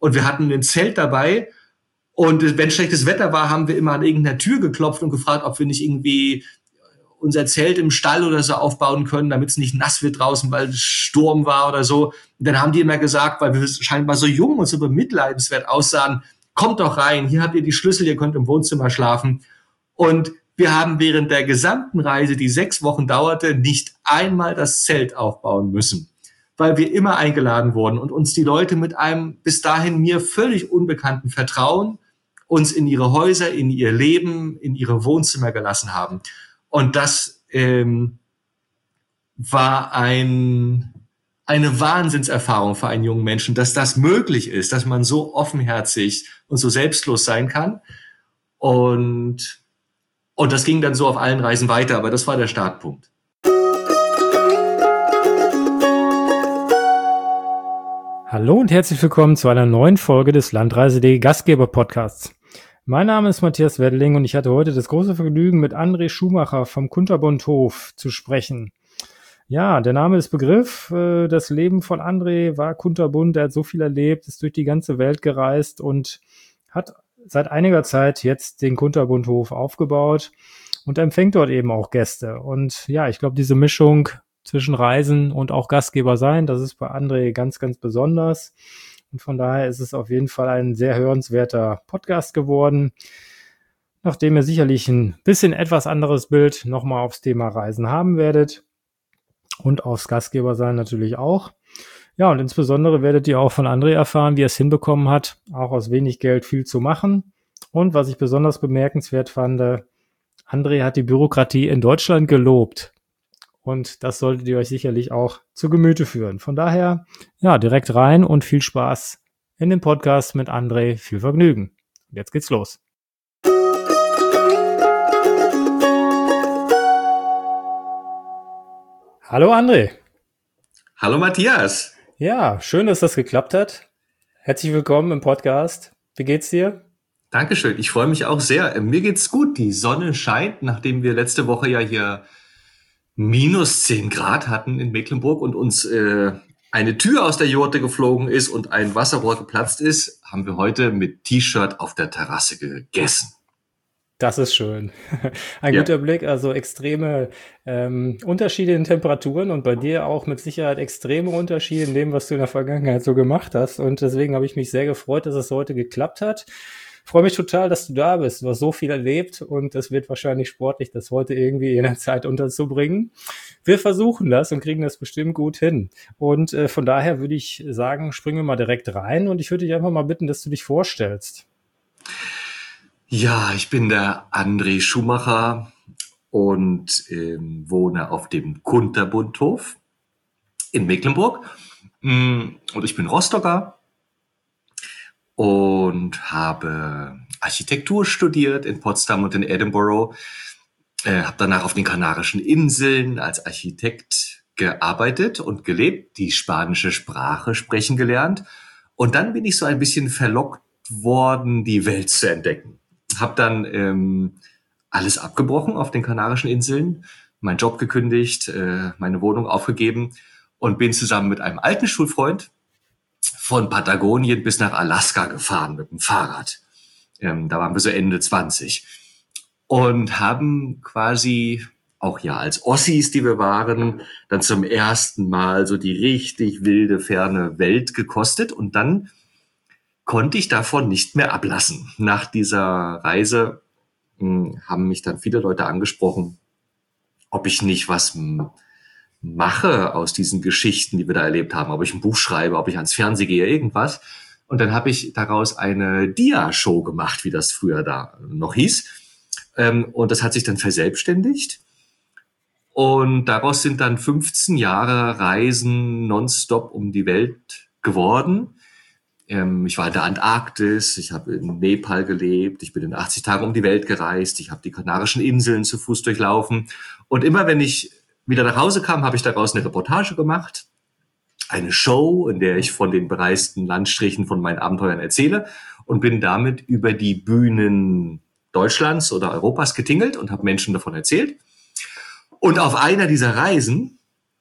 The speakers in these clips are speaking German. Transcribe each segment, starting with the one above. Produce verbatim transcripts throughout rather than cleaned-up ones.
und wir hatten ein Zelt dabei. Und wenn schlechtes Wetter war, haben wir immer an irgendeiner Tür geklopft und gefragt, ob wir nicht irgendwie unser Zelt im Stall oder so aufbauen können, damit es nicht nass wird draußen, weil es Sturm war oder so. Und dann haben die immer gesagt, weil wir scheinbar so jung und so bemitleidenswert aussahen, kommt doch rein, hier habt ihr die Schlüssel, ihr könnt im Wohnzimmer schlafen. Und wir haben während der gesamten Reise, die sechs Wochen dauerte, nicht einmal das Zelt aufbauen müssen, weil wir immer eingeladen wurden und uns die Leute mit einem bis dahin mir völlig unbekannten Vertrauen uns in ihre Häuser, in ihr Leben, in ihre Wohnzimmer gelassen haben. Und das ähm, war ein, eine Wahnsinnserfahrung für einen jungen Menschen, dass das möglich ist, dass man so offenherzig und so selbstlos sein kann. Und, und das ging dann so auf allen Reisen weiter, aber das war der Startpunkt. Hallo und herzlich willkommen zu einer neuen Folge des Landreise punkt de Gastgeber-Podcasts. Mein Name ist Matthias Weddeling und ich hatte heute das große Vergnügen, mit André Schumacher vom Kunterbund-Hof zu sprechen. Ja, der Name ist Begriff. Das Leben von André war kunterbunt. Er hat so viel erlebt, ist durch die ganze Welt gereist und hat seit einiger Zeit jetzt den Kunterbund-Hof aufgebaut und empfängt dort eben auch Gäste. Und ja, ich glaube, diese Mischung zwischen Reisen und auch Gastgeber sein, das ist bei André ganz, ganz besonders. Und von daher ist es auf jeden Fall ein sehr hörenswerter Podcast geworden, nachdem ihr sicherlich ein bisschen etwas anderes Bild nochmal aufs Thema Reisen haben werdet und aufs Gastgeber sein natürlich auch. Ja, und insbesondere werdet ihr auch von André erfahren, wie er es hinbekommen hat, auch aus wenig Geld viel zu machen. Und was ich besonders bemerkenswert fand, André hat die Bürokratie in Deutschland gelobt. Und das solltet ihr euch sicherlich auch zu Gemüte führen. Von daher, ja, direkt rein und viel Spaß in dem Podcast mit André. Viel Vergnügen. Jetzt geht's los. Hallo André. Hallo Matthias. Ja, schön, dass das geklappt hat. Herzlich willkommen im Podcast. Wie geht's dir? Dankeschön. Ich freue mich auch sehr. Mir geht's gut. Die Sonne scheint, nachdem wir letzte Woche ja hier minus zehn Grad hatten in Mecklenburg und uns äh, eine Tür aus der Jurte geflogen ist und ein Wasserrohr geplatzt ist, haben wir heute mit T-Shirt auf der Terrasse gegessen. Das ist schön. Ein Ja. guter Blick, also extreme ähm, Unterschiede in Temperaturen und bei dir auch mit Sicherheit extreme Unterschiede in dem, was du in der Vergangenheit so gemacht hast. Und deswegen habe ich mich sehr gefreut, dass es heute geklappt hat. Ich freue mich total, dass du da bist. Du hast so viel erlebt und es wird wahrscheinlich sportlich, das heute irgendwie in der Zeit unterzubringen. Wir versuchen das und kriegen das bestimmt gut hin. Und äh, von daher würde ich sagen, springen wir mal direkt rein und ich würde dich einfach mal bitten, dass du dich vorstellst. Ja, ich bin der André Schumacher und ähm, wohne auf dem Kunterbund-Hof in Mecklenburg. Und ich bin Rostocker und habe Architektur studiert in Potsdam und in Edinburgh. Äh, habe danach auf den Kanarischen Inseln als Architekt gearbeitet und gelebt, die spanische Sprache sprechen gelernt. Und dann bin ich so ein bisschen verlockt worden, die Welt zu entdecken. Habe dann ähm, alles abgebrochen auf den Kanarischen Inseln, meinen Job gekündigt, äh, meine Wohnung aufgegeben und bin zusammen mit einem alten Schulfreund von Patagonien bis nach Alaska gefahren mit dem Fahrrad. Ähm, da waren wir so Ende zwanzig und haben quasi auch ja als Ossis, die wir waren, dann zum ersten Mal so die richtig wilde, ferne Welt gekostet und dann konnte ich davon nicht mehr ablassen. Nach dieser Reise mh, haben mich dann viele Leute angesprochen, ob ich nicht was m- mache aus diesen Geschichten, die wir da erlebt haben, ob ich ein Buch schreibe, ob ich ans Fernsehen gehe, irgendwas. Und dann habe ich daraus eine Dia-Show gemacht, wie das früher da noch hieß. Ähm, und das hat sich dann verselbstständigt. Und daraus sind dann fünfzehn Jahre Reisen nonstop um die Welt geworden. Ähm, ich war in der Antarktis, ich habe in Nepal gelebt, ich bin in achtzig Tagen um die Welt gereist, ich habe die Kanarischen Inseln zu Fuß durchlaufen. Und immer wenn ich wieder nach Hause kam, habe ich daraus eine Reportage gemacht, eine Show, in der ich von den bereisten Landstrichen von meinen Abenteuern erzähle und bin damit über die Bühnen Deutschlands oder Europas getingelt und habe Menschen davon erzählt. Und auf einer dieser Reisen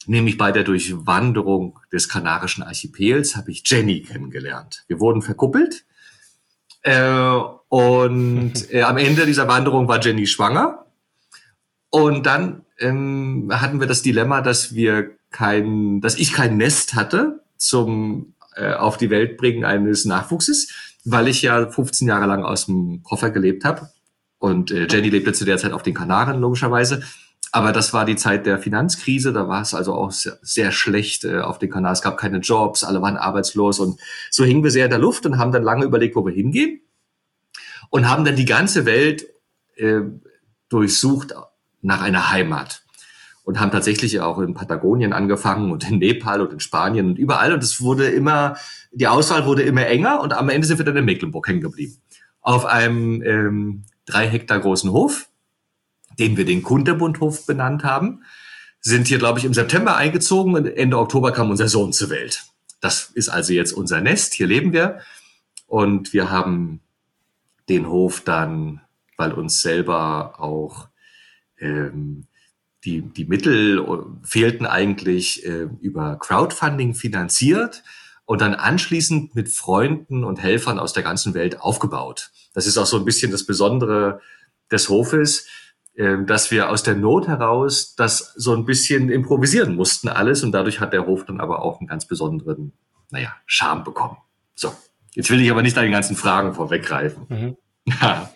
nämlich bei der Durchwanderung des Kanarischen Archipels habe ich Jenny kennengelernt. Wir wurden verkuppelt äh, und äh, am Ende dieser Wanderung war Jenny schwanger. Und dann ähm, hatten wir das Dilemma, dass wir kein, dass ich kein Nest hatte zum äh, auf die Welt bringen eines Nachwuchses, weil ich ja fünfzehn Jahre lang aus dem Koffer gelebt habe. Und äh, Jenny lebte zu der Zeit auf den Kanaren, logischerweise. Aber das war die Zeit der Finanzkrise, da war es also auch sehr, sehr schlecht äh, auf den Kanaren. Es gab keine Jobs, alle waren arbeitslos und so hingen wir sehr in der Luft und haben dann lange überlegt, wo wir hingehen und haben dann die ganze Welt äh, durchsucht nach einer Heimat und haben tatsächlich auch in Patagonien angefangen und in Nepal und in Spanien und überall und es wurde immer, die Auswahl wurde immer enger und am Ende sind wir dann in Mecklenburg hängen geblieben. Auf einem ähm, drei Hektar großen Hof, den wir den Kunterbundhof benannt haben, sind hier, glaube ich, im September eingezogen und Ende Oktober kam unser Sohn zur Welt. Das ist also jetzt unser Nest, hier leben wir und wir haben den Hof dann, weil uns selber auch ähm, die, die Mittel fehlten eigentlich äh, über Crowdfunding finanziert und dann anschließend mit Freunden und Helfern aus der ganzen Welt aufgebaut. Das ist auch so ein bisschen das Besondere des Hofes, dass wir aus der Not heraus das so ein bisschen improvisieren mussten alles und dadurch hat der Hof dann aber auch einen ganz besonderen, naja, Charme bekommen. So, jetzt will ich aber nicht an den ganzen Fragen vorweggreifen. Mhm. Ja.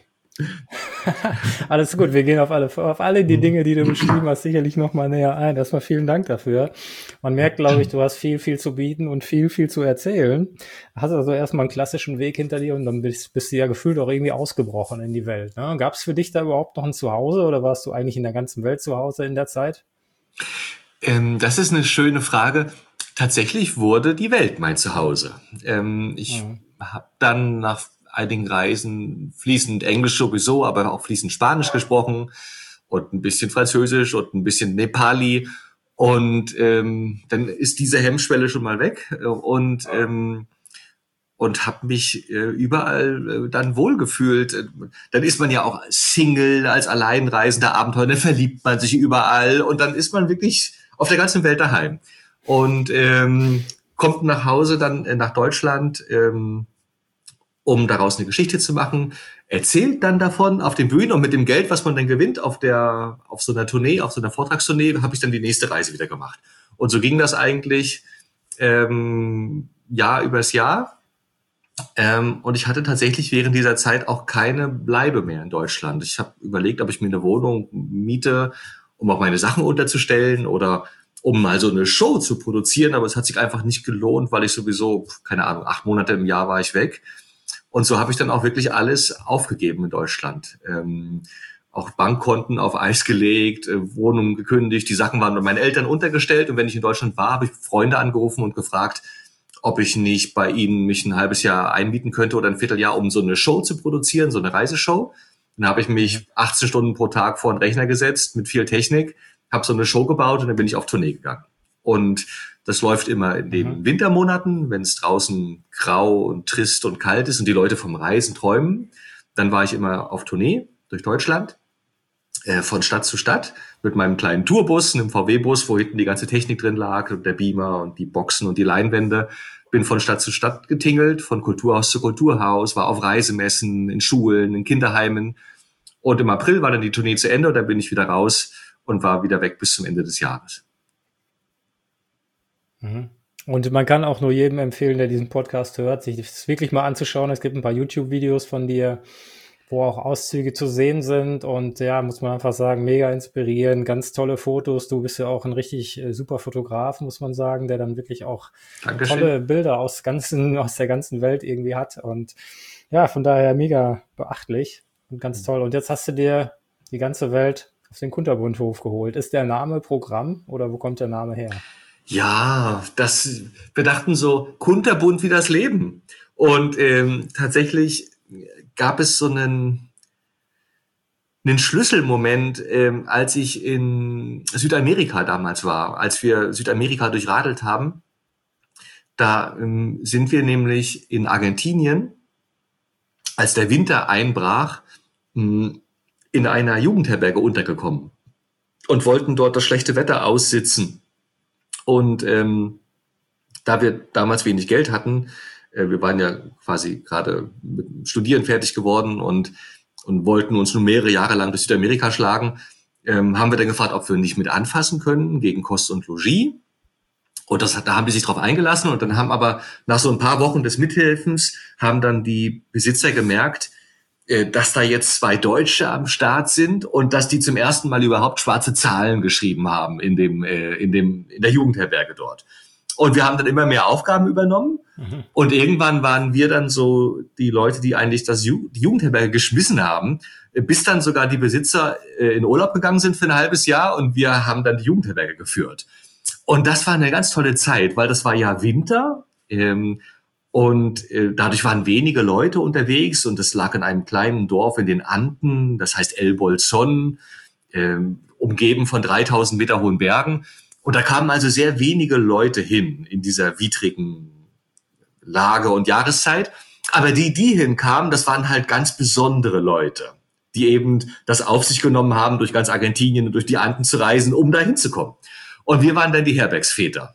Alles gut, wir gehen auf alle, auf alle die Dinge, die du beschrieben hast, sicherlich nochmal näher ein. Erstmal vielen Dank dafür. Man merkt, glaube ich, du hast viel, viel zu bieten und viel, viel zu erzählen. Hast also erstmal einen klassischen Weg hinter dir und dann bist, bist du ja gefühlt auch irgendwie ausgebrochen in die Welt. Ne? Gab es für dich da überhaupt noch ein Zuhause oder warst du eigentlich in der ganzen Welt zu Hause in der Zeit? Ähm, das ist eine schöne Frage. Tatsächlich wurde die Welt mein Zuhause. Ähm, ich mhm. habe dann nach einigen Reisen fließend Englisch sowieso, aber auch fließend Spanisch gesprochen und ein bisschen Französisch und ein bisschen Nepali. Und ähm, dann ist diese Hemmschwelle schon mal weg und ähm, und habe mich äh, überall äh, dann wohlgefühlt. Dann ist man ja auch Single, als alleinreisender Abenteurer, dann verliebt man sich überall und dann ist man wirklich auf der ganzen Welt daheim. Und ähm, kommt nach Hause dann äh, nach Deutschland, ähm, um daraus eine Geschichte zu machen, erzählt dann davon auf den Bühnen und mit dem Geld, was man dann gewinnt auf der, auf so einer Tournee, auf so einer Vortragstournee, habe ich dann die nächste Reise wieder gemacht. Und so ging das eigentlich ähm, Jahr übers Jahr. Ähm, und ich hatte tatsächlich während dieser Zeit auch keine Bleibe mehr in Deutschland. Ich habe überlegt, ob ich mir eine Wohnung miete, um auch meine Sachen unterzustellen oder um mal so eine Show zu produzieren, aber es hat sich einfach nicht gelohnt, weil ich sowieso, keine Ahnung, acht Monate im Jahr war ich weg. Und so habe ich dann auch wirklich alles aufgegeben in Deutschland. Ähm, auch Bankkonten auf Eis gelegt, äh, Wohnungen gekündigt, die Sachen waren bei meinen Eltern untergestellt. Und wenn ich in Deutschland war, habe ich Freunde angerufen und gefragt, ob ich nicht bei ihnen mich ein halbes Jahr einmieten könnte oder ein Vierteljahr, um so eine Show zu produzieren, so eine Reiseshow. Dann habe ich mich achtzehn Stunden pro Tag vor den Rechner gesetzt mit viel Technik, habe so eine Show gebaut und dann bin ich auf Tournee gegangen. Und das läuft immer in den mhm. Wintermonaten, wenn es draußen grau und trist und kalt ist und die Leute vom Reisen träumen. Dann war ich immer auf Tournee durch Deutschland, äh, von Stadt zu Stadt mit meinem kleinen Tourbus, einem V W-Bus, wo hinten die ganze Technik drin lag und der Beamer und die Boxen und die Leinwände. Bin von Stadt zu Stadt getingelt, von Kulturhaus zu Kulturhaus, war auf Reisemessen, in Schulen, in Kinderheimen. Und im April war dann die Tournee zu Ende und dann bin ich wieder raus und war wieder weg bis zum Ende des Jahres. Und man kann auch nur jedem empfehlen, der diesen Podcast hört, sich das wirklich mal anzuschauen. Es gibt ein paar YouTube-Videos von dir, wo auch Auszüge zu sehen sind und ja, muss man einfach sagen, mega inspirierend, ganz tolle Fotos. Du bist ja auch ein richtig äh, super Fotograf, muss man sagen, der dann wirklich auch Dankeschön. Tolle Bilder aus ganzen, aus der ganzen Welt irgendwie hat und ja, von daher mega beachtlich und ganz toll. Und jetzt hast du dir die ganze Welt auf den Kunterbundhof geholt. Ist der Name Programm oder wo kommt der Name her? Ja, das, wir dachten so, kunterbunt wie das Leben. Und ähm, tatsächlich gab es so einen, einen Schlüsselmoment, ähm, als ich in Südamerika damals war, als wir Südamerika durchradelt haben. Da ähm, sind wir nämlich in Argentinien, als der Winter einbrach, ähm, in einer Jugendherberge untergekommen und wollten dort das schlechte Wetter aussitzen. Und ähm, da wir damals wenig Geld hatten, äh, wir waren ja quasi gerade mit dem Studieren fertig geworden und und wollten uns nun mehrere Jahre lang durch Südamerika schlagen, ähm, haben wir dann gefragt, ob wir nicht mit anfassen können gegen Kost und Logis. Und das, da haben die sich drauf eingelassen und dann haben aber nach so ein paar Wochen des Mithelfens haben dann die Besitzer gemerkt, äh, dass da jetzt zwei Deutsche am Start sind und dass die zum ersten Mal überhaupt schwarze Zahlen geschrieben haben in dem, äh, in dem, in der Jugendherberge dort. Und wir haben dann immer mehr Aufgaben übernommen. Mhm. Und irgendwann waren wir dann so die Leute, die eigentlich das Ju- die Jugendherberge geschmissen haben, bis dann sogar die Besitzer äh, in Urlaub gegangen sind für ein halbes Jahr und wir haben dann die Jugendherberge geführt. Und das war eine ganz tolle Zeit, weil das war ja Winter ähm, und äh, dadurch waren wenige Leute unterwegs und es lag in einem kleinen Dorf in den Anden, das heißt El Bolson, ähm, umgeben von dreitausend Meter hohen Bergen. Und da kamen also sehr wenige Leute hin in dieser widrigen Lage und Jahreszeit. Aber die, die hinkamen, das waren halt ganz besondere Leute, die eben das auf sich genommen haben, durch ganz Argentinien und durch die Anden zu reisen, um da hinzukommen. Und wir waren dann die Herbergsväter.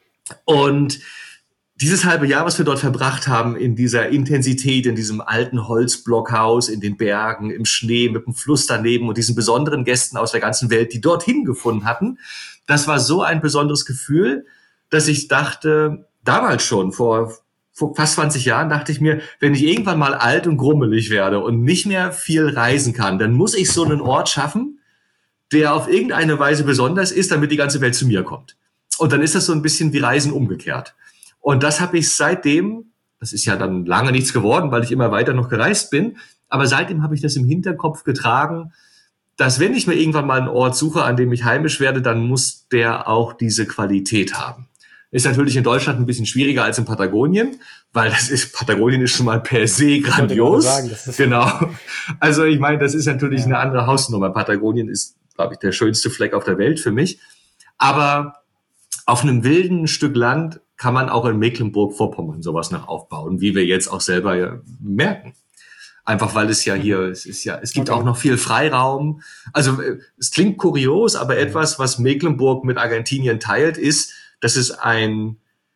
Und dieses halbe Jahr, was wir dort verbracht haben, in dieser Intensität, in diesem alten Holzblockhaus, in den Bergen, im Schnee, mit dem Fluss daneben und diesen besonderen Gästen aus der ganzen Welt, die dorthin gefunden hatten, das war so ein besonderes Gefühl, dass ich dachte, damals schon, vor, vor fast zwanzig Jahren, dachte ich mir, wenn ich irgendwann mal alt und grummelig werde und nicht mehr viel reisen kann, dann muss ich so einen Ort schaffen, der auf irgendeine Weise besonders ist, damit die ganze Welt zu mir kommt. Und dann ist das so ein bisschen wie Reisen umgekehrt. Und das habe ich seitdem, das ist ja dann lange nichts geworden, weil ich immer weiter noch gereist bin, aber seitdem habe ich das im Hinterkopf getragen, dass wenn ich mir irgendwann mal einen Ort suche, an dem ich heimisch werde, dann muss der auch diese Qualität haben. Ist natürlich in Deutschland ein bisschen schwieriger als in Patagonien, weil das ist, Patagonien ist schon mal per se grandios. Sagen, das ist genau. Also ich meine, das ist natürlich ja. eine andere Hausnummer. Patagonien ist, glaube ich, der schönste Fleck auf der Welt für mich. Aber auf einem wilden Stück Land kann man auch in Mecklenburg-Vorpommern sowas noch aufbauen, wie wir jetzt auch selber ja merken. Einfach weil es ja hier, es ist ja, es gibt okay. auch noch viel Freiraum. Also es klingt kurios, aber etwas, was Mecklenburg mit Argentinien teilt, ist, dass es ein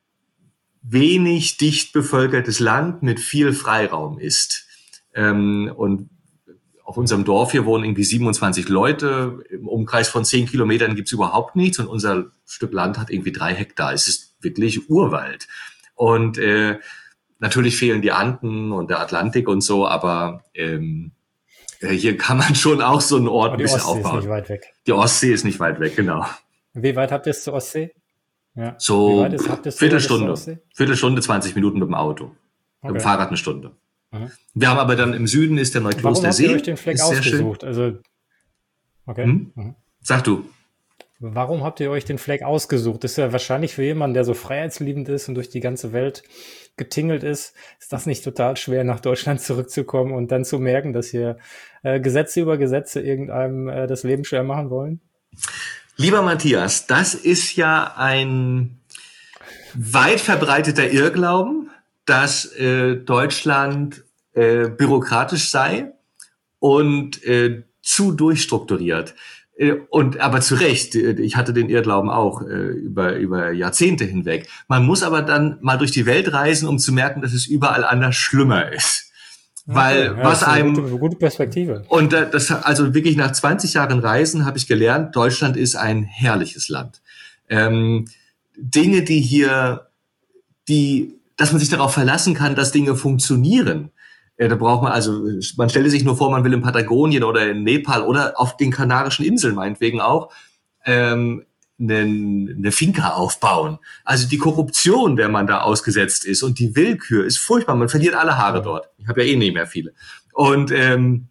wenig dicht bevölkertes Land mit viel Freiraum ist. Ähm, und auf unserem Dorf hier wohnen irgendwie siebenundzwanzig Leute. Im Umkreis von zehn Kilometern gibt's überhaupt nichts und unser Stück Land hat irgendwie drei Hektar. Es ist wirklich Urwald. Und äh, natürlich fehlen die Anden und der Atlantik und so, aber ähm, hier kann man schon auch so einen Ort ein bisschen aufbauen. Die Ostsee ist nicht weit weg. Die Ostsee ist nicht weit weg, genau. Wie weit habt ihr es zur Ostsee? Ja. So Wie weit ist, habt Viertelstunde. Viertelstunde, zwanzig Minuten mit dem Auto. Okay. Mit dem Fahrrad eine Stunde. Mhm. Wir haben aber dann im Süden ist der Neukloster See. Warum habt ihr euch den Fleck ausgesucht? Also, okay. Hm? Mhm. Sag du. Warum habt ihr euch den Fleck ausgesucht? Das ist ja wahrscheinlich für jemanden, der so freiheitsliebend ist und durch die ganze Welt getingelt ist, ist das nicht total schwer, nach Deutschland zurückzukommen und dann zu merken, dass hier äh, Gesetze über Gesetze irgendeinem äh, das Leben schwer machen wollen? Lieber Matthias, das ist ja ein weit verbreiteter Irrglauben, dass äh, Deutschland äh, bürokratisch sei und äh, zu durchstrukturiert. Und aber zu Recht, ich hatte den Irrglauben auch äh, über über Jahrzehnte hinweg. Man muss aber dann mal durch die Welt reisen, um zu merken, dass es überall anders schlimmer ist. Okay, Weil ja, was das ist einem eine gute, gute Perspektive. Und äh, das also wirklich nach zwanzig Jahren Reisen habe ich gelernt, Deutschland ist ein herrliches Land. Ähm, Dinge, die hier, die, dass man sich darauf verlassen kann, dass Dinge funktionieren. Ja, da braucht man, also man stelle sich nur vor, man will in Patagonien oder in Nepal oder auf den Kanarischen Inseln meinetwegen auch ähm, eine, eine Finca aufbauen. Also die Korruption, der man da ausgesetzt ist und die Willkür ist furchtbar. Man verliert alle Haare dort. Ich habe ja eh nicht mehr viele. Und ähm,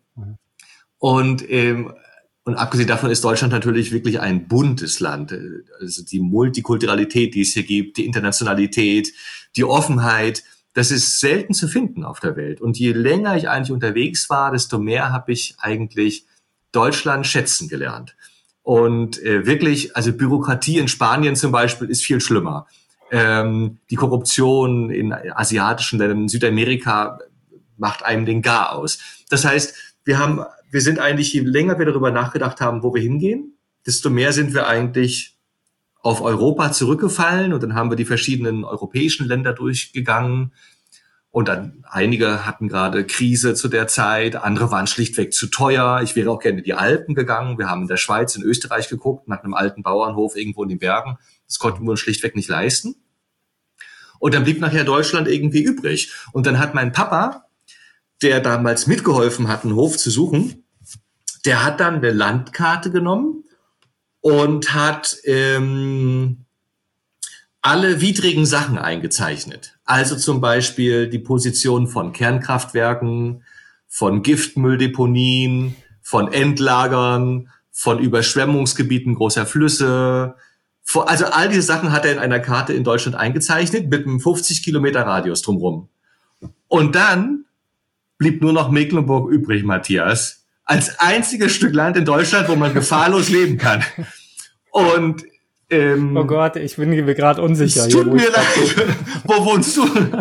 und ähm, und abgesehen davon ist Deutschland natürlich wirklich ein buntes Land. Also die Multikulturalität, die es hier gibt, die Internationalität, die Offenheit. Das ist selten zu finden auf der Welt. Und je länger ich eigentlich unterwegs war, desto mehr habe ich eigentlich Deutschland schätzen gelernt. Und äh, wirklich, also Bürokratie in Spanien zum Beispiel ist viel schlimmer. Ähm, die Korruption in asiatischen Ländern, in Südamerika macht einem den Gar aus. Das heißt, wir haben, wir sind eigentlich, je länger wir darüber nachgedacht haben, wo wir hingehen, desto mehr sind wir eigentlich auf Europa zurückgefallen und dann haben wir die verschiedenen europäischen Länder durchgegangen. Und dann einige hatten gerade Krise zu der Zeit, andere waren schlichtweg zu teuer. Ich wäre auch gerne in die Alpen gegangen. Wir haben in der Schweiz, in Österreich geguckt, nach einem alten Bauernhof irgendwo in den Bergen. Das konnten wir uns schlichtweg nicht leisten. Und dann blieb nachher Deutschland irgendwie übrig. Und dann hat mein Papa, der damals mitgeholfen hat, einen Hof zu suchen, der hat dann eine Landkarte genommen und hat ähm, alle widrigen Sachen eingezeichnet. Also zum Beispiel die Position von Kernkraftwerken, von Giftmülldeponien, von Endlagern, von Überschwemmungsgebieten großer Flüsse. Also all diese Sachen hat er in einer Karte in Deutschland eingezeichnet mit einem fünfzig Kilometer Radius drumherum. Und dann blieb nur noch Mecklenburg übrig, Matthias, als einziges Stück Land in Deutschland, wo man gefahrlos leben kann. Und Ähm, oh Gott, ich bin mir gerade unsicher. Es tut mir leid. Wo wohnst du?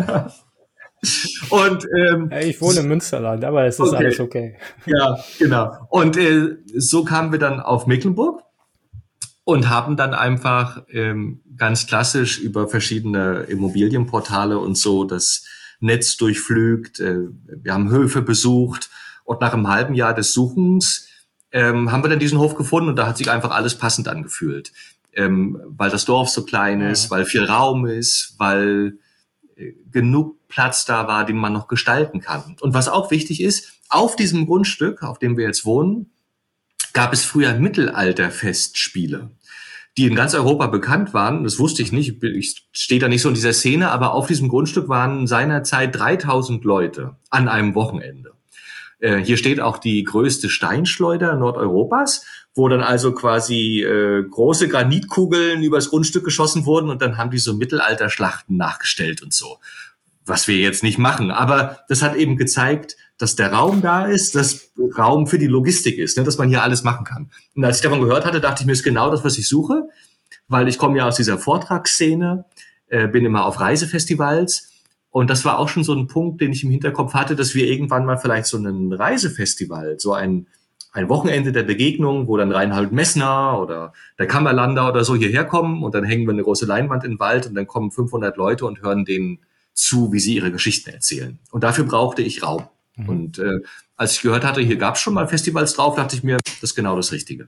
Und ähm, ich wohne im Münsterland, aber es ist okay. Alles okay. Ja, genau. Und äh, so kamen wir dann auf Mecklenburg und haben dann einfach ähm, ganz klassisch über verschiedene Immobilienportale und so das Netz durchflügt. Äh, wir haben Höfe besucht und nach einem halben Jahr des Suchens ähm, haben wir dann diesen Hof gefunden und da hat sich einfach alles passend angefühlt. Ähm, weil das Dorf so klein ist, ja. weil viel Raum ist, weil äh, genug Platz da war, den man noch gestalten kann. Und was auch wichtig ist, auf diesem Grundstück, auf dem wir jetzt wohnen, gab es früher Mittelalterfestspiele, die in ganz Europa bekannt waren. Das wusste ich nicht, ich stehe da nicht so in dieser Szene, aber auf diesem Grundstück waren seinerzeit dreitausend Leute an einem Wochenende. Äh, hier steht auch die größte Steinschleuder Nordeuropas, wo dann also quasi äh, große Granitkugeln übers Grundstück geschossen wurden und dann haben die so Mittelalterschlachten nachgestellt und so. Was wir jetzt nicht machen, aber das hat eben gezeigt, dass der Raum da ist, dass Raum für die Logistik ist, ne, dass man hier alles machen kann. Und als ich davon gehört hatte, dachte ich mir, ist genau das, was ich suche, weil ich komme ja aus dieser Vortragsszene, äh, bin immer auf Reisefestivals und das war auch schon so ein Punkt, den ich im Hinterkopf hatte, dass wir irgendwann mal vielleicht so ein Reisefestival, so ein ein Wochenende der Begegnung, wo dann Reinhold Messner oder der Kammerlander oder so hierher kommen und dann hängen wir eine große Leinwand in den Wald und dann kommen fünfhundert Leute und hören denen zu, wie sie ihre Geschichten erzählen. Und dafür brauchte ich Raum. Mhm. Und äh, als ich gehört hatte, hier gab es schon mal Festivals drauf, dachte ich mir, das ist genau das Richtige.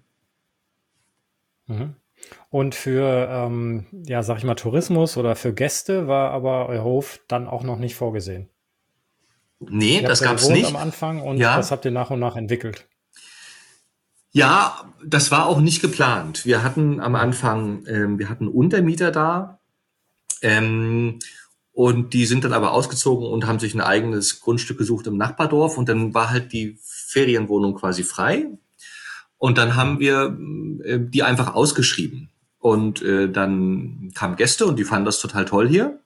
Mhm. Und für, ähm, ja, sag ich mal, Tourismus oder für Gäste war aber euer Hof dann auch noch nicht vorgesehen? Nee, das gab es nicht. Am Anfang und ja. das habt ihr nach und nach entwickelt? Ja, das war auch nicht geplant. Wir hatten am Anfang, ähm, wir hatten Untermieter da ähm, und die sind dann aber ausgezogen und haben sich ein eigenes Grundstück gesucht im Nachbardorf und dann war halt die Ferienwohnung quasi frei und dann haben wir äh, die einfach ausgeschrieben und äh, dann kamen Gäste und die fanden das total toll hier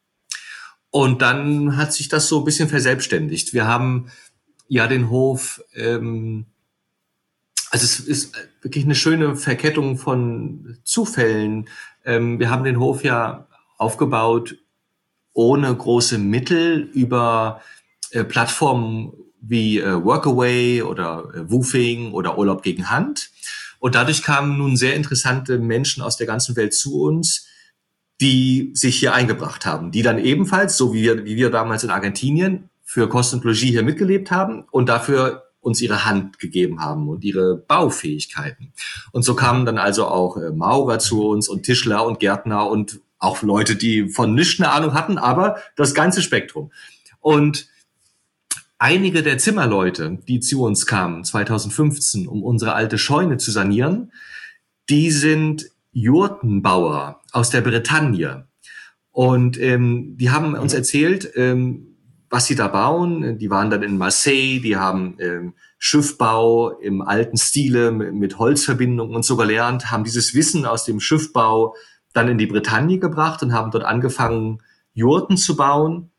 und dann hat sich das so ein bisschen verselbstständigt. Wir haben ja den Hof ähm, Also es ist wirklich eine schöne Verkettung von Zufällen. Ähm, wir haben den Hof ja aufgebaut ohne große Mittel über äh, Plattformen wie äh, Workaway oder äh, Woofing oder Urlaub gegen Hand. Und dadurch kamen nun sehr interessante Menschen aus der ganzen Welt zu uns, die sich hier eingebracht haben, die dann ebenfalls, so wie wir, wie wir damals in Argentinien, für Kost und Logis hier mitgelebt haben und dafür uns ihre Hand gegeben haben und ihre Baufähigkeiten. Und so kamen dann also auch äh, Maurer zu uns und Tischler und Gärtner und auch Leute, die von nichts eine Ahnung hatten, aber das ganze Spektrum. Und einige der Zimmerleute, die zu uns kamen zweitausendfünfzehn, um unsere alte Scheune zu sanieren, die sind Jurtenbauer aus der Bretagne. Und ähm, die haben uns erzählt, ähm, was sie da bauen. Die waren dann in Marseille, die haben ähm, Schiffbau im alten Stile mit, mit Holzverbindungen und so gelernt, haben dieses Wissen aus dem Schiffbau dann in die Bretagne gebracht und haben dort angefangen, Jurten zu bauen,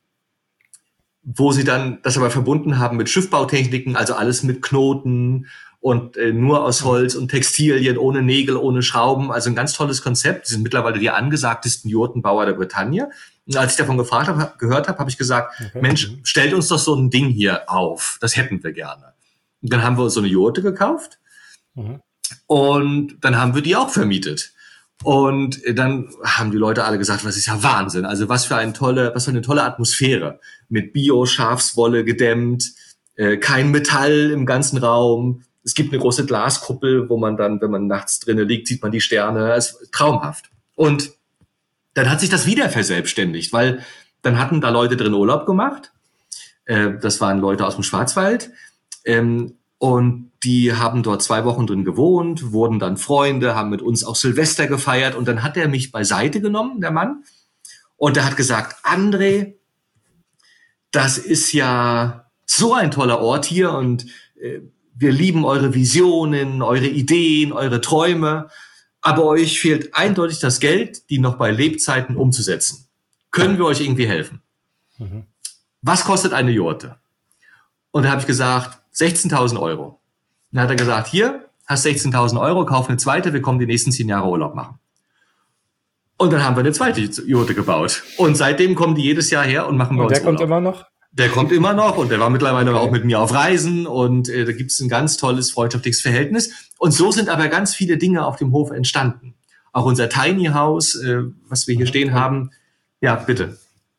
wo sie dann das aber verbunden haben mit Schiffbautechniken, also alles mit Knoten und äh, nur aus Holz und Textilien, ohne Nägel, ohne Schrauben. Also ein ganz tolles Konzept. Sie sind mittlerweile die angesagtesten Jurtenbauer der Bretagne. Und als ich davon gefragt habe, gehört habe, habe ich gesagt, okay. Mensch, stellt uns doch so ein Ding hier auf. Das hätten wir gerne. Und dann haben wir uns so eine Jurte gekauft. Mhm. Und dann haben wir die auch vermietet. Und dann haben die Leute alle gesagt, was ist ja Wahnsinn. Also was für eine tolle, was für eine tolle Atmosphäre. Mit Bio-Schafswolle gedämmt, äh, kein Metall im ganzen Raum. Es gibt eine große Glaskuppel, wo man dann, wenn man nachts drinnen liegt, sieht man die Sterne. Es ist traumhaft. Und dann hat sich das wieder verselbstständigt, weil dann hatten da Leute drin Urlaub gemacht. Äh, das waren Leute aus dem Schwarzwald. Ähm, und die haben dort zwei Wochen drin gewohnt, wurden dann Freunde, haben mit uns auch Silvester gefeiert. Und dann hat er mich beiseite genommen, der Mann. Und er hat gesagt, André, das ist ja so ein toller Ort hier. Und äh, wir lieben eure Visionen, eure Ideen, eure Träume. Aber euch fehlt eindeutig das Geld, die noch bei Lebzeiten umzusetzen. Können wir euch irgendwie helfen? Mhm. Was kostet eine Jurte? Und da habe ich gesagt, sechzehntausend Euro. Dann hat er gesagt, hier, hast sechzehntausend Euro, kauf eine zweite, wir kommen die nächsten zehn Jahre Urlaub machen. Und dann haben wir eine zweite Jurte gebaut. Und seitdem kommen die jedes Jahr her und machen bei und uns der kommt Urlaub. immer noch? Der kommt immer noch und der war mittlerweile okay. auch mit mir auf Reisen und äh, da gibt es ein ganz tolles freundschaftliches Verhältnis. Und so sind aber ganz viele Dinge auf dem Hof entstanden. Auch unser Tiny House, äh, was wir hier stehen okay. haben. Ja, bitte.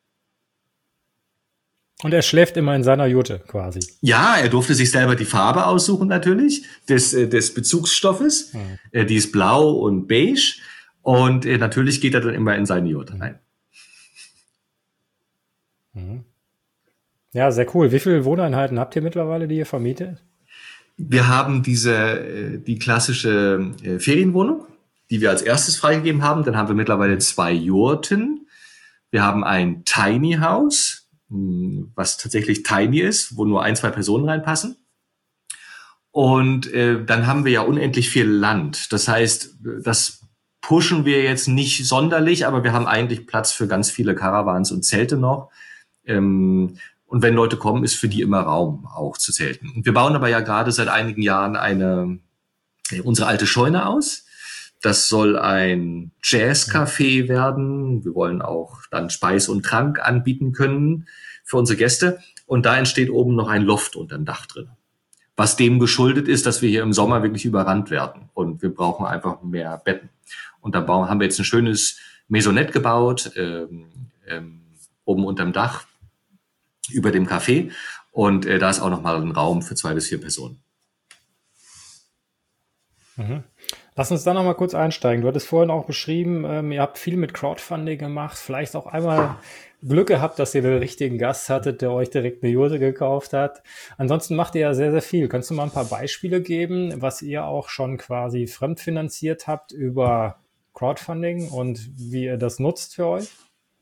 Und er schläft immer in seiner Jurte quasi. Ja, er durfte sich selber die Farbe aussuchen natürlich, des, äh, des Bezugsstoffes. Mhm. Äh, die ist blau und beige. Und äh, natürlich geht er dann immer in seine Jurte rein. Mhm. Ja, sehr cool. Wie viele Wohneinheiten habt ihr mittlerweile, die ihr vermietet? Wir haben diese, die klassische Ferienwohnung, die wir als erstes freigegeben haben. Dann haben wir mittlerweile zwei Jurten. Wir haben ein Tiny House, was tatsächlich tiny ist, wo nur ein, zwei Personen reinpassen. Und äh, dann haben wir ja unendlich viel Land. Das heißt, das pushen wir jetzt nicht sonderlich, aber wir haben eigentlich Platz für ganz viele Caravans und Zelte noch. Ähm, Und wenn Leute kommen, ist für die immer Raum auch zu zelten. Und wir bauen aber ja gerade seit einigen Jahren eine, unsere alte Scheune aus. Das soll ein Jazzcafé werden. Wir wollen auch dann Speis und Trank anbieten können für unsere Gäste. Und da entsteht oben noch ein Loft unter dem Dach drin. Was dem geschuldet ist, dass wir hier im Sommer wirklich überrannt werden. Und wir brauchen einfach mehr Betten. Und da bauen, haben wir jetzt ein schönes Maisonette gebaut, ähm, ähm, oben unterm Dach, über dem Café und äh, da ist auch nochmal ein Raum für zwei bis vier Personen. Mhm. Lass uns da nochmal kurz einsteigen. Du hattest vorhin auch beschrieben, ähm, ihr habt viel mit Crowdfunding gemacht, vielleicht auch einmal Glück gehabt, dass ihr den richtigen Gast hattet, der euch direkt eine Jurte gekauft hat. Ansonsten macht ihr ja sehr, sehr viel. Kannst du mal ein paar Beispiele geben, was ihr auch schon quasi fremdfinanziert habt über Crowdfunding und wie ihr das nutzt für euch?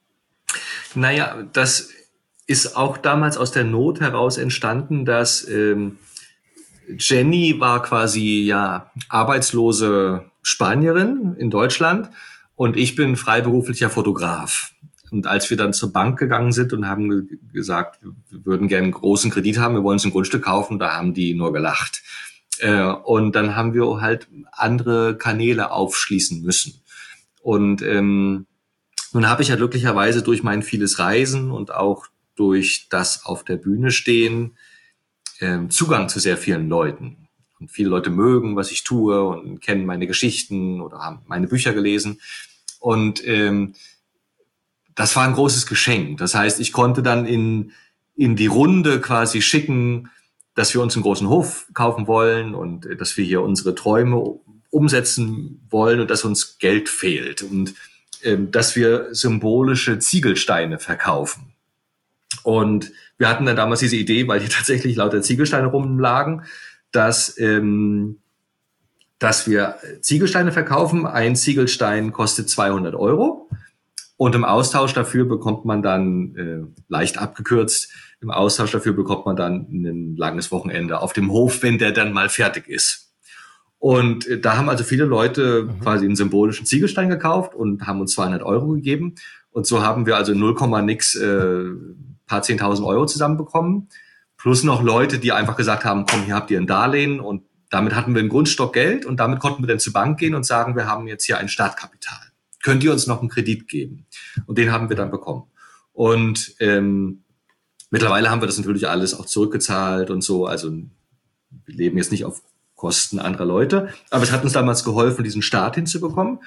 Naja, das ist auch damals aus der Not heraus entstanden, dass ähm, Jenny war quasi ja arbeitslose Spanierin in Deutschland und ich bin freiberuflicher Fotograf. Und als wir dann zur Bank gegangen sind und haben ge- gesagt, wir würden gerne einen großen Kredit haben, wir wollen uns ein Grundstück kaufen, da haben die nur gelacht. Äh, und dann haben wir halt andere Kanäle aufschließen müssen. Und ähm, nun habe ich ja glücklicherweise durch mein vieles Reisen und auch durch das auf der Bühne stehen, äh, Zugang zu sehr vielen Leuten. Und viele Leute mögen, was ich tue und kennen meine Geschichten oder haben meine Bücher gelesen. Und ähm, das war ein großes Geschenk. Das heißt, ich konnte dann in, in die Runde quasi schicken, dass wir uns einen großen Hof kaufen wollen und äh, dass wir hier unsere Träume umsetzen wollen und dass uns Geld fehlt und äh, dass wir symbolische Ziegelsteine verkaufen. Und wir hatten dann damals diese Idee, weil hier tatsächlich lauter Ziegelsteine rumlagen, dass, ähm, dass wir Ziegelsteine verkaufen. Ein Ziegelstein kostet zweihundert Euro. Und im Austausch dafür bekommt man dann, äh, leicht abgekürzt, im Austausch dafür bekommt man dann ein langes Wochenende auf dem Hof, wenn der dann mal fertig ist. Und äh, da haben also viele Leute mhm. quasi einen symbolischen Ziegelstein gekauft und haben uns zweihundert Euro gegeben. Und so haben wir also null, nix, äh, paar zehntausend Euro zusammenbekommen. Plus noch Leute, die einfach gesagt haben, komm, hier habt ihr ein Darlehen. Und damit hatten wir ein Grundstock Geld und damit konnten wir dann zur Bank gehen und sagen, wir haben jetzt hier ein Startkapital. Könnt ihr uns noch einen Kredit geben? Und den haben wir dann bekommen. Und ähm, mittlerweile haben wir das natürlich alles auch zurückgezahlt und so. Also wir leben jetzt nicht auf Kosten anderer Leute. Aber es hat uns damals geholfen, diesen Start hinzubekommen.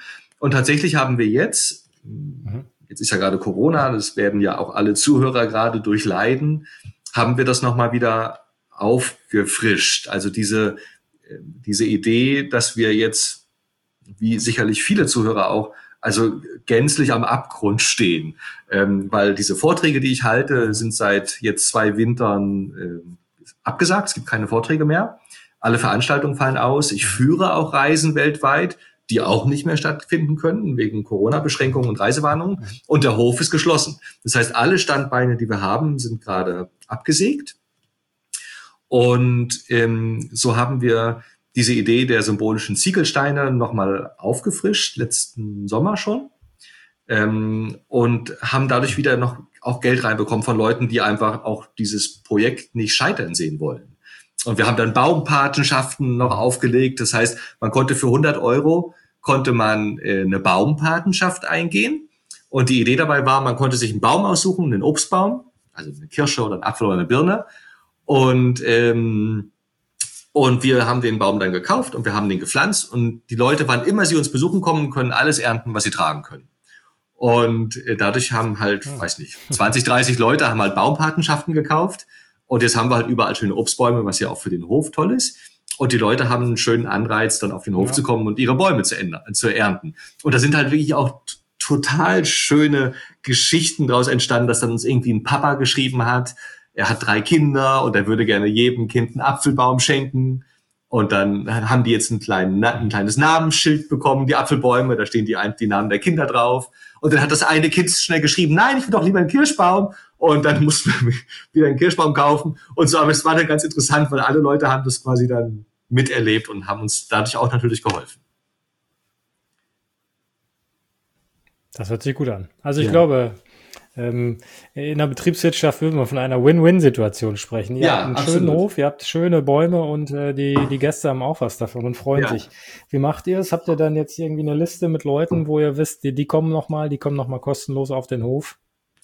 Und tatsächlich haben wir jetzt, mhm. jetzt ist ja gerade Corona, das werden ja auch alle Zuhörer gerade durchleiden, haben wir das nochmal wieder aufgefrischt. Also diese, diese Idee, dass wir jetzt, wie sicherlich viele Zuhörer auch, also gänzlich am Abgrund stehen. Ähm, weil diese Vorträge, die ich halte, sind seit jetzt zwei Wintern äh, abgesagt. Es gibt keine Vorträge mehr. Alle Veranstaltungen fallen aus. Ich führe auch Reisen weltweit, die auch nicht mehr stattfinden können, wegen Corona-Beschränkungen und Reisewarnungen. Und der Hof ist geschlossen. Das heißt, alle Standbeine, die wir haben, sind gerade abgesägt. Und ähm, so haben wir diese Idee der symbolischen Ziegelsteine nochmal aufgefrischt, letzten Sommer schon. Ähm, und haben dadurch wieder noch auch Geld reinbekommen von Leuten, die einfach auch dieses Projekt nicht scheitern sehen wollen. Und wir haben dann Baumpatenschaften noch aufgelegt. Das heißt, man konnte für hundert Euro konnte man äh, eine Baumpatenschaft eingehen. Und die Idee dabei war, man konnte sich einen Baum aussuchen, einen Obstbaum, also eine Kirsche oder einen Apfel oder eine Birne. Und ähm, und wir haben den Baum dann gekauft und wir haben den gepflanzt. Und die Leute, wann immer sie uns besuchen kommen, können alles ernten, was sie tragen können. Und äh, dadurch haben halt, ja. weiß nicht, zwanzig, dreißig Leute haben halt Baumpatenschaften gekauft. Und jetzt haben wir halt überall schöne Obstbäume, was ja auch für den Hof toll ist. Und die Leute haben einen schönen Anreiz, dann auf den Hof ja. zu kommen und ihre Bäume zu, ändern, zu ernten. Und da sind halt wirklich auch t- total schöne Geschichten daraus entstanden, dass dann uns irgendwie ein Papa geschrieben hat, er hat drei Kinder und er würde gerne jedem Kind einen Apfelbaum schenken. Und dann haben die jetzt einen kleinen, ein kleines Namensschild bekommen, die Apfelbäume, da stehen die, die Namen der Kinder drauf. Und dann hat das eine Kind schnell geschrieben, nein, ich will doch lieber einen Kirschbaum. Und dann mussten wir wieder einen Kirschbaum kaufen. Und so, aber es war dann ganz interessant, weil alle Leute haben das quasi dann miterlebt und haben uns dadurch auch natürlich geholfen. Das hört sich gut an. Also ich ja. glaube, ähm, in der Betriebswirtschaft würden wir von einer Win-Win-Situation sprechen. Ihr ja, habt einen absolut. schönen Hof, ihr habt schöne Bäume und äh, die, die Gäste haben auch was davon und freuen ja. sich. Wie macht ihr es? Habt ihr dann jetzt irgendwie eine Liste mit Leuten, wo ihr wisst, die, die kommen nochmal, die kommen nochmal kostenlos auf den Hof?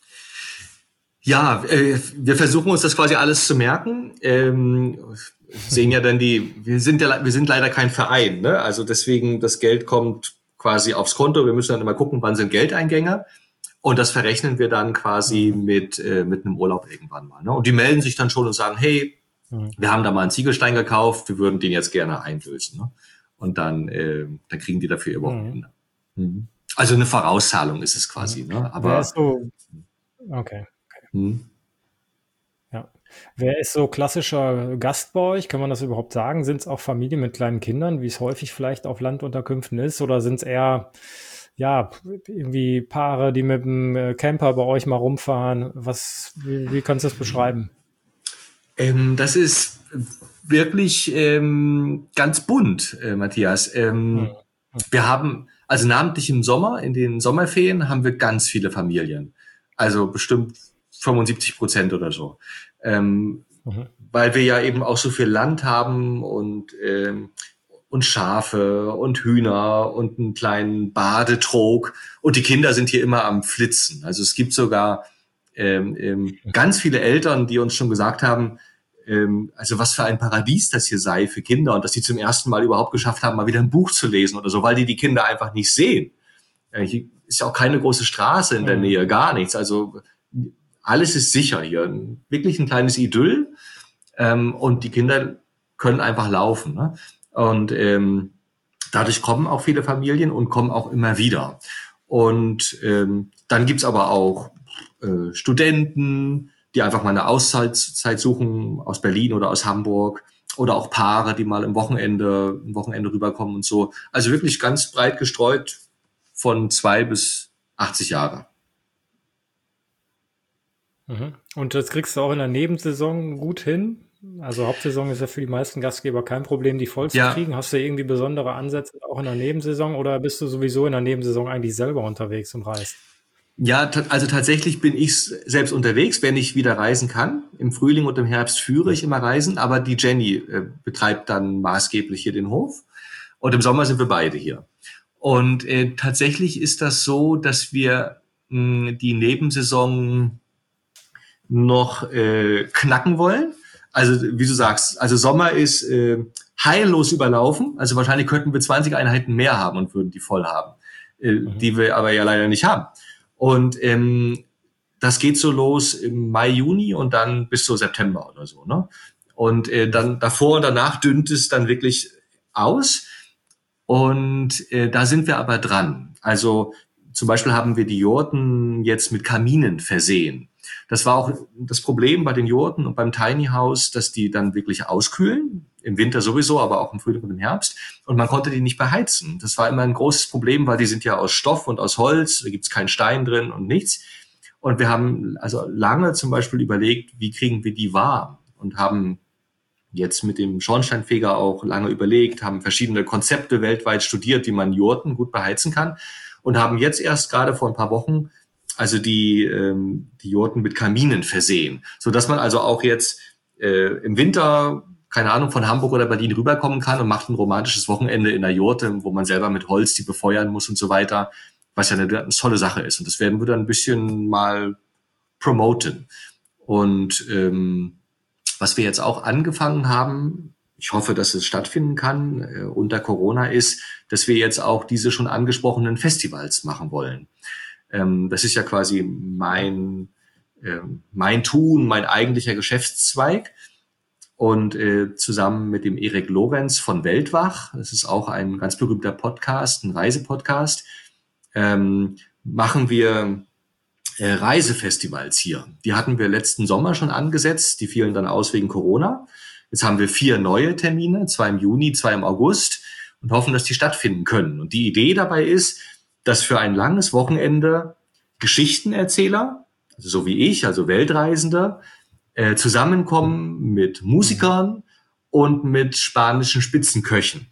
Ja, äh, wir versuchen uns das quasi alles zu merken. Ähm, sehen ja dann die, wir sind ja, wir sind leider kein Verein, ne? Also deswegen, das Geld kommt quasi aufs Konto. Wir müssen dann immer gucken, wann sind Geldeingänge. Und das verrechnen wir dann quasi mhm. mit, äh, mit einem Urlaub irgendwann mal, ne? Und die melden sich dann schon und sagen, hey, mhm. wir haben da mal einen Ziegelstein gekauft, wir würden den jetzt gerne einlösen, ne? Und dann, äh, dann kriegen die dafür ihr Wochenende. Mhm. Mhm. Also eine Vorauszahlung ist es quasi, mhm. ne? Aber. Wer ist so, okay. Hm. Ja. Wer ist so klassischer Gast bei euch? Kann man das überhaupt sagen? Sind es auch Familien mit kleinen Kindern, wie es häufig vielleicht auf Landunterkünften ist? Oder sind es eher, ja, irgendwie Paare, die mit dem Camper bei euch mal rumfahren? Was, wie, wie kannst du das beschreiben? Ähm, das ist wirklich ähm, ganz bunt, äh, Matthias. Ähm, hm. Hm. Wir haben, also namentlich im Sommer, in den Sommerferien, haben wir ganz viele Familien. Also bestimmt fünfundsiebzig Prozent oder so. Ähm, mhm. Weil wir ja eben auch so viel Land haben und, ähm, und Schafe und Hühner und einen kleinen Badetrog. Und die Kinder sind hier immer am Flitzen. Also es gibt sogar ähm, ähm, ganz viele Eltern, die uns schon gesagt haben, ähm, also was für ein Paradies das hier sei für Kinder und dass sie zum ersten Mal überhaupt geschafft haben, mal wieder ein Buch zu lesen oder so, weil die die Kinder einfach nicht sehen. Äh, hier ist ja auch keine große Straße in der mhm. Nähe, gar nichts. Also alles ist sicher hier. Wirklich ein kleines Idyll. Ähm, und die Kinder können einfach laufen. Ne? Und ähm, dadurch kommen auch viele Familien und kommen auch immer wieder. Und ähm, dann gibt's aber auch äh, Studenten, die einfach mal eine Auszeit Zeit suchen aus Berlin oder aus Hamburg. Oder auch Paare, die mal im Wochenende, im Wochenende rüberkommen und so. Also wirklich ganz breit gestreut von zwei bis achtzig Jahre. Und das kriegst du auch in der Nebensaison gut hin? Also Hauptsaison ist ja für die meisten Gastgeber kein Problem, die voll zu ja. kriegen. Hast du irgendwie besondere Ansätze auch in der Nebensaison oder bist du sowieso in der Nebensaison eigentlich selber unterwegs und reist? Ja, t- also tatsächlich bin ich selbst unterwegs, wenn ich wieder reisen kann. Im Frühling und im Herbst führe ich immer Reisen, aber die Jenny äh, betreibt dann maßgeblich hier den Hof. Und im Sommer sind wir beide hier. Und äh, tatsächlich ist das so, dass wir mh, die Nebensaison noch äh, knacken wollen. Also wie du sagst, also Sommer ist äh, heillos überlaufen. Also wahrscheinlich könnten wir zwanzig Einheiten mehr haben und würden die voll haben. äh, mhm. die wir aber ja leider nicht haben. Und ähm, das geht so los im Mai, Juni und dann bis so September oder so, ne? Und äh, dann davor und danach dünnt es dann wirklich aus. Und äh, da sind wir aber dran. Also zum Beispiel haben wir die Jurten jetzt mit Kaminen versehen. Das war auch das Problem bei den Jurten und beim Tiny House, dass die dann wirklich auskühlen. Im Winter sowieso, aber auch im Frühling und im Herbst. Und man konnte die nicht beheizen. Das war immer ein großes Problem, weil die sind ja aus Stoff und aus Holz. Da gibt's keinen Stein drin und nichts. Und wir haben also lange zum Beispiel überlegt, wie kriegen wir die warm? Und haben jetzt mit dem Schornsteinfeger auch lange überlegt, haben verschiedene Konzepte weltweit studiert, wie man Jurten gut beheizen kann. Und haben jetzt erst gerade vor ein paar Wochen also die, ähm, die Jurten mit Kaminen versehen. Sodass man also auch jetzt äh, im Winter, keine Ahnung, von Hamburg oder Berlin rüberkommen kann und macht ein romantisches Wochenende in der Jurte, wo man selber mit Holz die befeuern muss und so weiter. Was ja eine, eine tolle Sache ist. Und das werden wir dann ein bisschen mal promoten. Und ähm, was wir jetzt auch angefangen haben, ich hoffe, dass es stattfinden kann, äh, unter Corona ist, dass wir jetzt auch diese schon angesprochenen Festivals machen wollen. Ähm, das ist ja quasi mein, äh, mein Tun, mein eigentlicher Geschäftszweig. Und äh, zusammen mit dem Erik Lorenz von Weltwach, das ist auch ein ganz berühmter Podcast, ein Reisepodcast, ähm, machen wir äh, Reisefestivals hier. Die hatten wir letzten Sommer schon angesetzt, die fielen dann aus wegen Corona. Jetzt haben wir vier neue Termine, zwei im Juni, zwei im August und hoffen, dass die stattfinden können. Und die Idee dabei ist, dass für ein langes Wochenende Geschichtenerzähler, also so wie ich, also Weltreisende, äh, zusammenkommen mit Musikern und mit spanischen Spitzenköchen.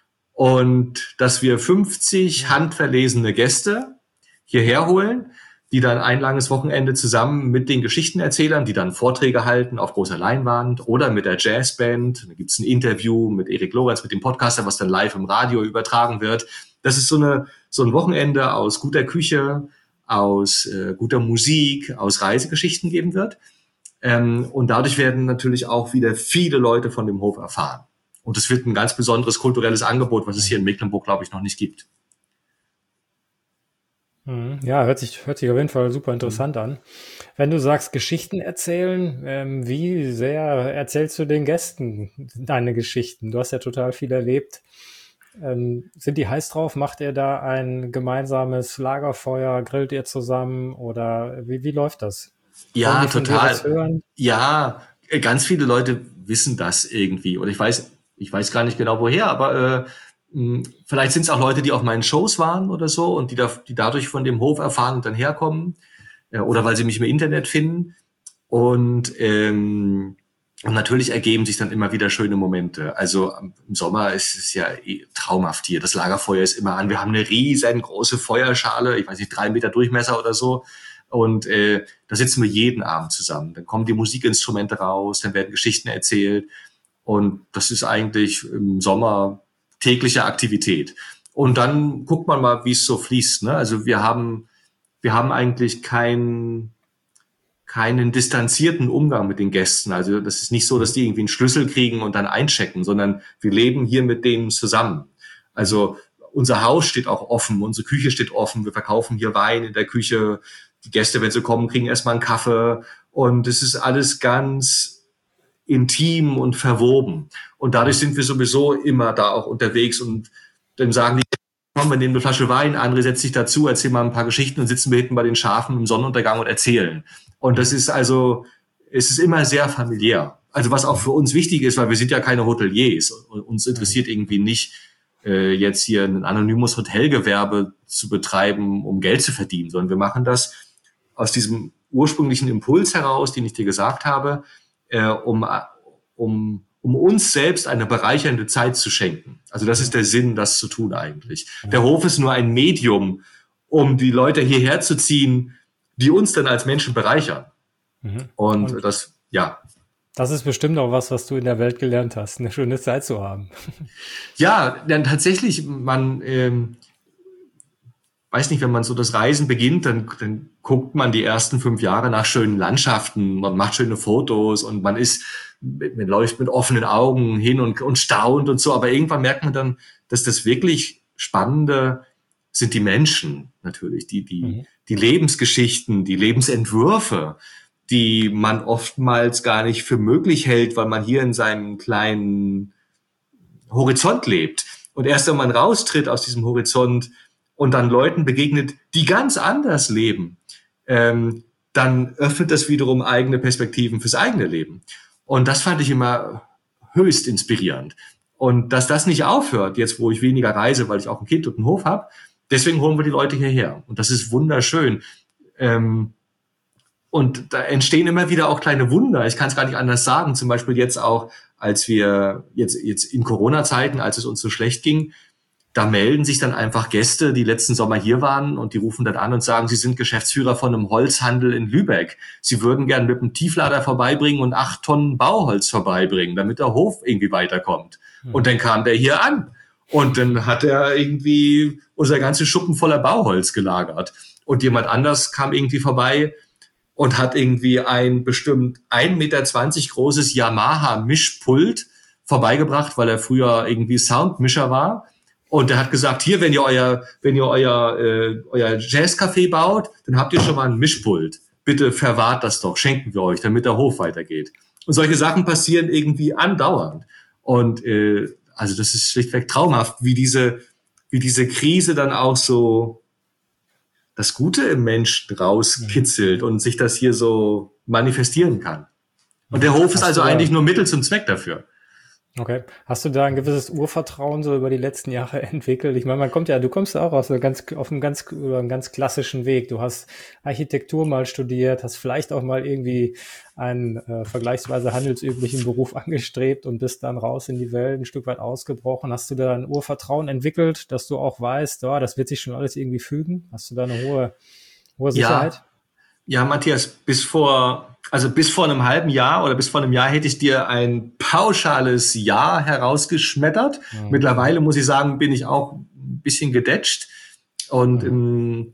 Und dass wir fünfzig handverlesene Gäste hierher holen, die dann ein langes Wochenende zusammen mit den Geschichtenerzählern, die dann Vorträge halten auf großer Leinwand oder mit der Jazzband. Da gibt's ein Interview mit Erik Lorenz, mit dem Podcaster, was dann live im Radio übertragen wird. Das ist so eine so ein Wochenende aus guter Küche, aus äh, guter Musik, aus Reisegeschichten geben wird. Ähm, und dadurch werden natürlich auch wieder viele Leute von dem Hof erfahren. Und es wird ein ganz besonderes kulturelles Angebot, was es hier in Mecklenburg, glaube ich, noch nicht gibt. Ja, hört sich, hört sich auf jeden Fall super interessant mhm. an. Wenn du sagst, Geschichten erzählen, ähm, wie sehr erzählst du den Gästen deine Geschichten? Du hast ja total viel erlebt. Ähm, sind die heiß drauf? Macht ihr da ein gemeinsames Lagerfeuer? Grillt ihr zusammen? Oder wie, wie läuft das? Ja, total. Ja, ganz viele Leute wissen das irgendwie. Und ich weiß, ich weiß gar nicht genau woher, aber äh, vielleicht sind es auch Leute, die auf meinen Shows waren oder so und die, da, die dadurch von dem Hof erfahren und dann herkommen. Ja, oder weil sie mich im Internet finden. Und, ähm, und natürlich ergeben sich dann immer wieder schöne Momente. Also im Sommer ist es ja eh traumhaft hier. Das Lagerfeuer ist immer an. Wir haben eine riesengroße Feuerschale, ich weiß nicht, drei Meter Durchmesser oder so. Und äh, da sitzen wir jeden Abend zusammen. Dann kommen die Musikinstrumente raus, dann werden Geschichten erzählt. Und das ist eigentlich im Sommer tägliche Aktivität. Und dann guckt man mal, wie es so fließt. Ne? Also wir haben, wir haben eigentlich kein, keinen distanzierten Umgang mit den Gästen. Also das ist nicht so, dass die irgendwie einen Schlüssel kriegen und dann einchecken, sondern wir leben hier mit denen zusammen. Also unser Haus steht auch offen, unsere Küche steht offen, wir verkaufen hier Wein in der Küche. Die Gäste, wenn sie kommen, kriegen erstmal einen Kaffee. Und es ist alles ganz intim und verwoben. Und dadurch sind wir sowieso immer da auch unterwegs und dann sagen die, komm, wir nehmen eine Flasche Wein, André setzt sich dazu, erzähl mal ein paar Geschichten und sitzen wir hinten bei den Schafen im Sonnenuntergang und erzählen. Und das ist also, es ist immer sehr familiär. Also was auch für uns wichtig ist, weil wir sind ja keine Hoteliers. Uns interessiert irgendwie nicht, äh, jetzt hier ein anonymes Hotelgewerbe zu betreiben, um Geld zu verdienen, sondern wir machen das aus diesem ursprünglichen Impuls heraus, den ich dir gesagt habe, äh, um, um, um uns selbst eine bereichernde Zeit zu schenken. Also das ist der Sinn, das zu tun eigentlich. Der Hof ist nur ein Medium, um die Leute hierher zu ziehen, die uns dann als Menschen bereichern. Mhm. Und, Und das, ja. Das ist bestimmt auch was, was du in der Welt gelernt hast, eine schöne Zeit zu haben. Ja, dann tatsächlich, man, ähm, weiß nicht, wenn man so das Reisen beginnt, dann, dann guckt man die ersten fünf Jahre nach schönen Landschaften, man macht schöne Fotos und man ist, man läuft mit offenen Augen hin und, und staunt und so. Aber irgendwann merkt man dann, dass das wirklich Spannende sind die Menschen natürlich, die, die, Mhm. die Lebensgeschichten, die Lebensentwürfe, die man oftmals gar nicht für möglich hält, weil man hier in seinem kleinen Horizont lebt. Und erst wenn man raustritt aus diesem Horizont und dann Leuten begegnet, die ganz anders leben, ähm, dann öffnet das wiederum eigene Perspektiven fürs eigene Leben. Und das fand ich immer höchst inspirierend. Und dass das nicht aufhört, jetzt wo ich weniger reise, weil ich auch ein Kind und einen Hof habe, deswegen holen wir die Leute hierher. Und das ist wunderschön. Ähm, und da entstehen immer wieder auch kleine Wunder. Ich kann es gar nicht anders sagen. Zum Beispiel jetzt auch, als wir jetzt, jetzt in Corona-Zeiten, als es uns so schlecht ging, da melden sich dann einfach Gäste, die letzten Sommer hier waren, und die rufen dann an und sagen, sie sind Geschäftsführer von einem Holzhandel in Lübeck. Sie würden gern mit einem Tieflader vorbeibringen und acht Tonnen Bauholz vorbeibringen, damit der Hof irgendwie weiterkommt. Mhm. Und dann kam der hier an. Und dann hat er irgendwie unser ganze Schuppen voller Bauholz gelagert. Und jemand anders kam irgendwie vorbei und hat irgendwie ein bestimmt ein Meter zwanzig großes Yamaha-Mischpult vorbeigebracht, weil er früher irgendwie Soundmischer war. Und er hat gesagt, hier, wenn ihr euer, wenn ihr euer, äh, euer Jazzcafé baut, dann habt ihr schon mal ein Mischpult. Bitte verwahrt das doch, schenken wir euch, damit der Hof weitergeht. Und solche Sachen passieren irgendwie andauernd. Und äh, also das ist schlichtweg traumhaft, wie diese, wie diese Krise dann auch so das Gute im Menschen rauskitzelt und sich das hier so manifestieren kann. Und der Hof ist also eigentlich nur Mittel zum Zweck dafür. Okay. Hast du da ein gewisses Urvertrauen so über die letzten Jahre entwickelt? Ich meine, man kommt ja, du kommst ja auch aus einem ganz, auf einem ganz, über einen ganz klassischen Weg. Du hast Architektur mal studiert, hast vielleicht auch mal irgendwie einen äh, vergleichsweise handelsüblichen Beruf angestrebt und bist dann raus in die Welt, ein Stück weit ausgebrochen. Hast du da ein Urvertrauen entwickelt, dass du auch weißt, ja, das wird sich schon alles irgendwie fügen? Hast du da eine hohe, hohe Sicherheit? Ja. Ja, Matthias, bis vor, also bis vor einem halben Jahr oder bis vor einem Jahr hätte ich dir ein pauschales Ja herausgeschmettert. Mhm. Mittlerweile muss ich sagen, bin ich auch ein bisschen gedetscht. Und mhm.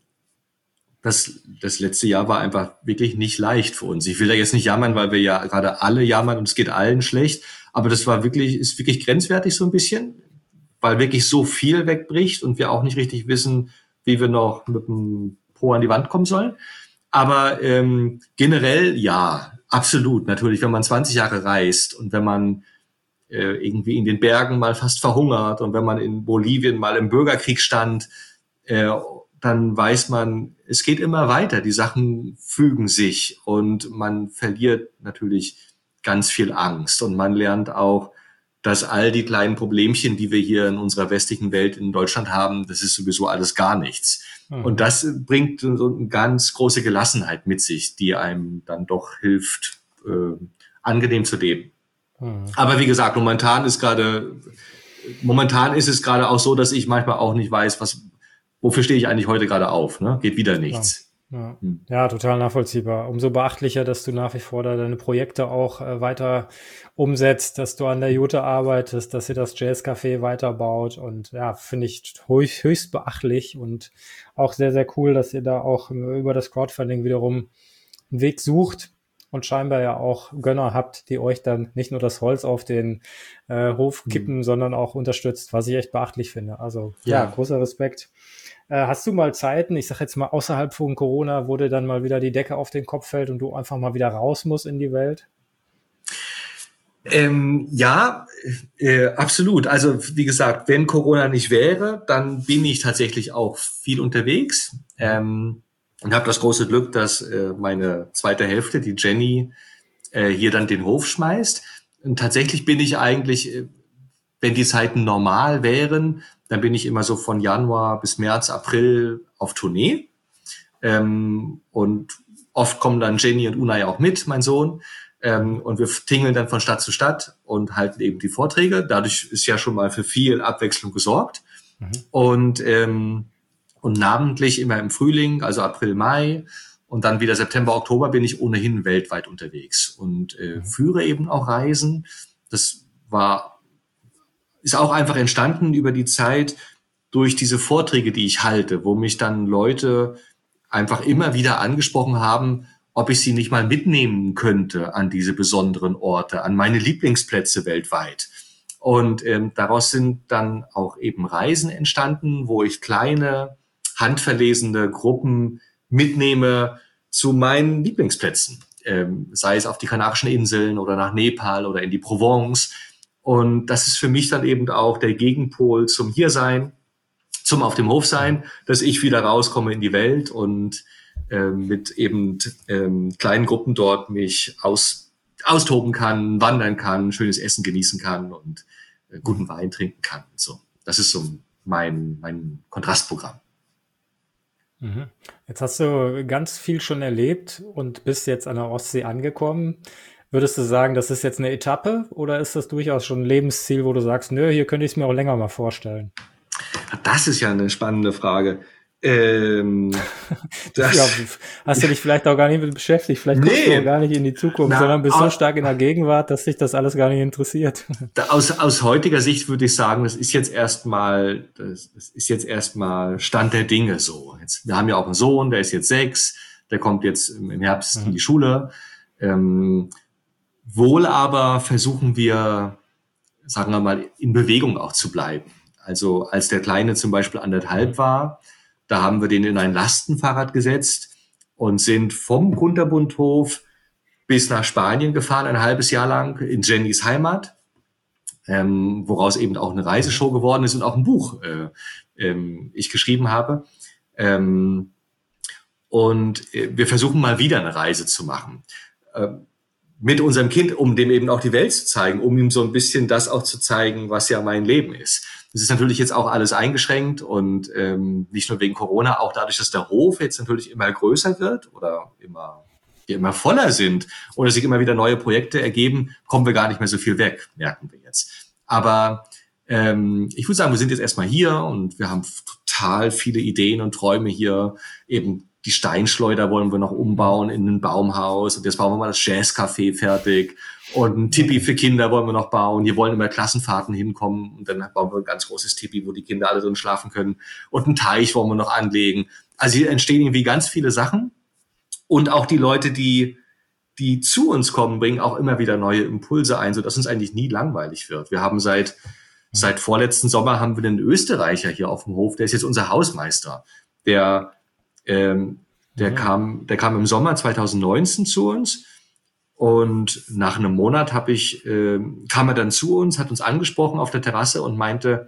das, das letzte Jahr war einfach wirklich nicht leicht für uns. Ich will da jetzt nicht jammern, weil wir ja gerade alle jammern und es geht allen schlecht. Aber das war wirklich, ist wirklich grenzwertig so ein bisschen, weil wirklich so viel wegbricht und wir auch nicht richtig wissen, wie wir noch mit dem Po an die Wand kommen sollen. Aber ähm, generell ja, absolut. Natürlich, wenn man zwanzig Jahre reist und wenn man äh, irgendwie in den Bergen mal fast verhungert und wenn man in Bolivien mal im Bürgerkrieg stand, äh, dann weiß man, es geht immer weiter. Die Sachen fügen sich und man verliert natürlich ganz viel Angst. Und man lernt auch, dass all die kleinen Problemchen, die wir hier in unserer westlichen Welt in Deutschland haben, das ist sowieso alles gar nichts. Mhm. Und das bringt so eine ganz große Gelassenheit mit sich, die einem dann doch hilft, äh, angenehm zu leben. Mhm. Aber wie gesagt, momentan ist gerade, momentan ist es gerade auch so, dass ich manchmal auch nicht weiß, was, wofür stehe ich eigentlich heute gerade auf, ne? Geht wieder nichts. Ja. Ja. ja, total nachvollziehbar. Umso beachtlicher, dass du nach wie vor da deine Projekte auch äh, weiter umsetzt, dass du an der Jute arbeitest, dass ihr das Jazzcafé weiterbaut und ja, finde ich höchst, höchst beachtlich und auch sehr, sehr cool, dass ihr da auch über das Crowdfunding wiederum einen Weg sucht und scheinbar ja auch Gönner habt, die euch dann nicht nur das Holz auf den äh, Hof kippen, mhm. sondern auch unterstützt, was ich echt beachtlich finde. Also ja, ja großer Respekt. Äh, hast du mal Zeiten, ich sag jetzt mal außerhalb von Corona, wo dir dann mal wieder die Decke auf den Kopf fällt und du einfach mal wieder raus musst in die Welt? Ähm, ja, äh, absolut. Also wie gesagt, wenn Corona nicht wäre, dann bin ich tatsächlich auch viel unterwegs ähm, und habe das große Glück, dass äh, meine zweite Hälfte, die Jenny, äh, hier dann den Hof schmeißt. Und tatsächlich bin ich eigentlich, äh, wenn die Zeiten normal wären, dann bin ich immer so von Januar bis März, April auf Tournee. Ähm, und oft kommen dann Jenny und Unai auch mit, mein Sohn. Ähm, und wir tingeln dann von Stadt zu Stadt und halten eben die Vorträge. Dadurch ist ja schon mal für viel Abwechslung gesorgt. Mhm. Und, ähm, und namentlich immer im Frühling, also April, Mai und dann wieder September, Oktober bin ich ohnehin weltweit unterwegs und äh, mhm. führe eben auch Reisen. Das war ist auch einfach entstanden über die Zeit durch diese Vorträge, die ich halte, wo mich dann Leute einfach immer wieder angesprochen haben, ob ich sie nicht mal mitnehmen könnte an diese besonderen Orte, an meine Lieblingsplätze weltweit. Und ähm, daraus sind dann auch eben Reisen entstanden, wo ich kleine handverlesene Gruppen mitnehme zu meinen Lieblingsplätzen, ähm, sei es auf die Kanarischen Inseln oder nach Nepal oder in die Provence. Und das ist für mich dann eben auch der Gegenpol zum Hiersein, zum auf dem Hof sein, dass ich wieder rauskomme in die Welt und ähm, mit eben ähm, kleinen Gruppen dort mich aus, austoben kann, wandern kann, schönes Essen genießen kann und äh, guten Wein trinken kann. So, das ist so mein, mein Kontrastprogramm. Mhm. Jetzt hast du ganz viel schon erlebt und bist jetzt an der Ostsee angekommen. Würdest du sagen, das ist jetzt eine Etappe oder ist das durchaus schon ein Lebensziel, wo du sagst, nö, hier könnte ich es mir auch länger mal vorstellen? Das ist ja eine spannende Frage. Ähm, das, ja, hast du dich vielleicht auch gar nicht mit beschäftigt? Vielleicht guckst nee, du auch gar nicht in die Zukunft, na, sondern bist au- so stark in der Gegenwart, dass dich das alles gar nicht interessiert. da- aus, aus heutiger Sicht würde ich sagen, das ist jetzt erstmal, das, das ist jetzt erstmal Stand der Dinge so. Jetzt, wir haben ja auch einen Sohn, der ist jetzt sechs, der kommt jetzt im im Herbst in die Mhm. Schule. Ähm, wohl aber versuchen wir, sagen wir mal, in Bewegung auch zu bleiben. Also als der Kleine zum Beispiel anderthalb Mhm. war, da haben wir den in ein Lastenfahrrad gesetzt und sind vom Kunterbundhof bis nach Spanien gefahren, ein halbes Jahr lang in Jennys Heimat, ähm, woraus eben auch eine Mhm. Reiseshow geworden ist und auch ein Buch äh, ähm, ich geschrieben habe. Ähm, und äh, wir versuchen mal wieder eine Reise zu machen. Äh, mit unserem Kind, um dem eben auch die Welt zu zeigen, um ihm so ein bisschen das auch zu zeigen, was ja mein Leben ist. Das ist natürlich jetzt auch alles eingeschränkt und ähm, nicht nur wegen Corona, auch dadurch, dass der Hof jetzt natürlich immer größer wird oder immer, wir immer voller sind oder sich immer wieder neue Projekte ergeben, kommen wir gar nicht mehr so viel weg, merken wir jetzt. Aber ähm, ich würde sagen, wir sind jetzt erstmal hier und wir haben total viele Ideen und Träume hier, eben die Steinschleuder wollen wir noch umbauen in ein Baumhaus und jetzt bauen wir mal das Jazzcafé fertig und ein Tipi Okay. für Kinder wollen wir noch bauen. Hier wollen immer Klassenfahrten hinkommen und dann bauen wir ein ganz großes Tipi, wo die Kinder alle drin schlafen können und einen Teich wollen wir noch anlegen. Also hier entstehen irgendwie ganz viele Sachen und auch die Leute, die die zu uns kommen, bringen auch immer wieder neue Impulse ein, sodass uns eigentlich nie langweilig wird. Wir haben seit Mhm. seit vorletzten Sommer haben wir einen Österreicher hier auf dem Hof, der ist jetzt unser Hausmeister. Der ähm, der Mhm. kam, der kam im Sommer zwanzig neunzehn zu uns und nach einem Monat habe ich, ähm, kam er dann zu uns, hat uns angesprochen auf der Terrasse und meinte,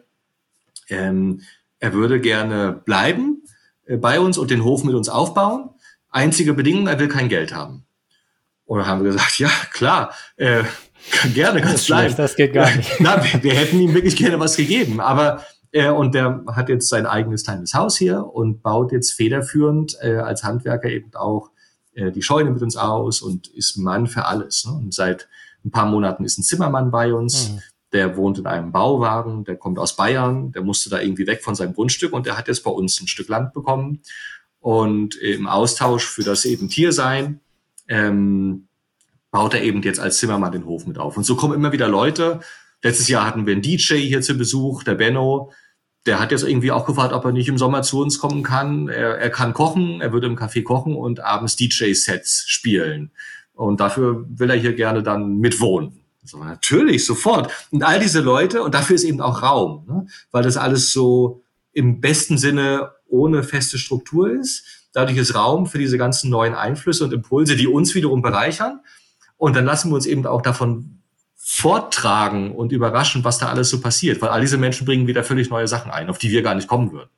ähm, er würde gerne bleiben äh, bei uns und den Hof mit uns aufbauen. Einzige Bedingung, er will kein Geld haben. Und dann haben wir gesagt, ja klar, äh, gerne Das kannst ist schlecht, bleiben. das geht gar nicht. Na, wir, wir hätten ihm wirklich gerne was gegeben, aber äh, und der hat jetzt sein eigenes kleines Haus hier und baut jetzt federführend äh, als Handwerker eben auch äh, die Scheune mit uns aus und ist Mann für alles. Ne? Und seit ein paar Monaten ist ein Zimmermann bei uns, Mhm. der wohnt in einem Bauwagen, der kommt aus Bayern, der musste da irgendwie weg von seinem Grundstück und der hat jetzt bei uns ein Stück Land bekommen und im Austausch für das eben Tiersein ähm, baut er eben jetzt als Zimmermann den Hof mit auf. Und so kommen immer wieder Leute. Letztes Jahr hatten wir einen D J hier zu Besuch, der Benno. Der hat jetzt irgendwie auch gefragt, ob er nicht im Sommer zu uns kommen kann. Er, er kann kochen, er würde im Café kochen und abends D J-Sets spielen. Und dafür will er hier gerne dann mitwohnen. So, natürlich, sofort. Und all diese Leute, und dafür ist eben auch Raum, ne? Weil das alles so im besten Sinne ohne feste Struktur ist. Dadurch ist Raum für diese ganzen neuen Einflüsse und Impulse, die uns wiederum bereichern. Und dann lassen wir uns eben auch davon vortragen und überraschen, was da alles so passiert. Weil all diese Menschen bringen wieder völlig neue Sachen ein, auf die wir gar nicht kommen würden.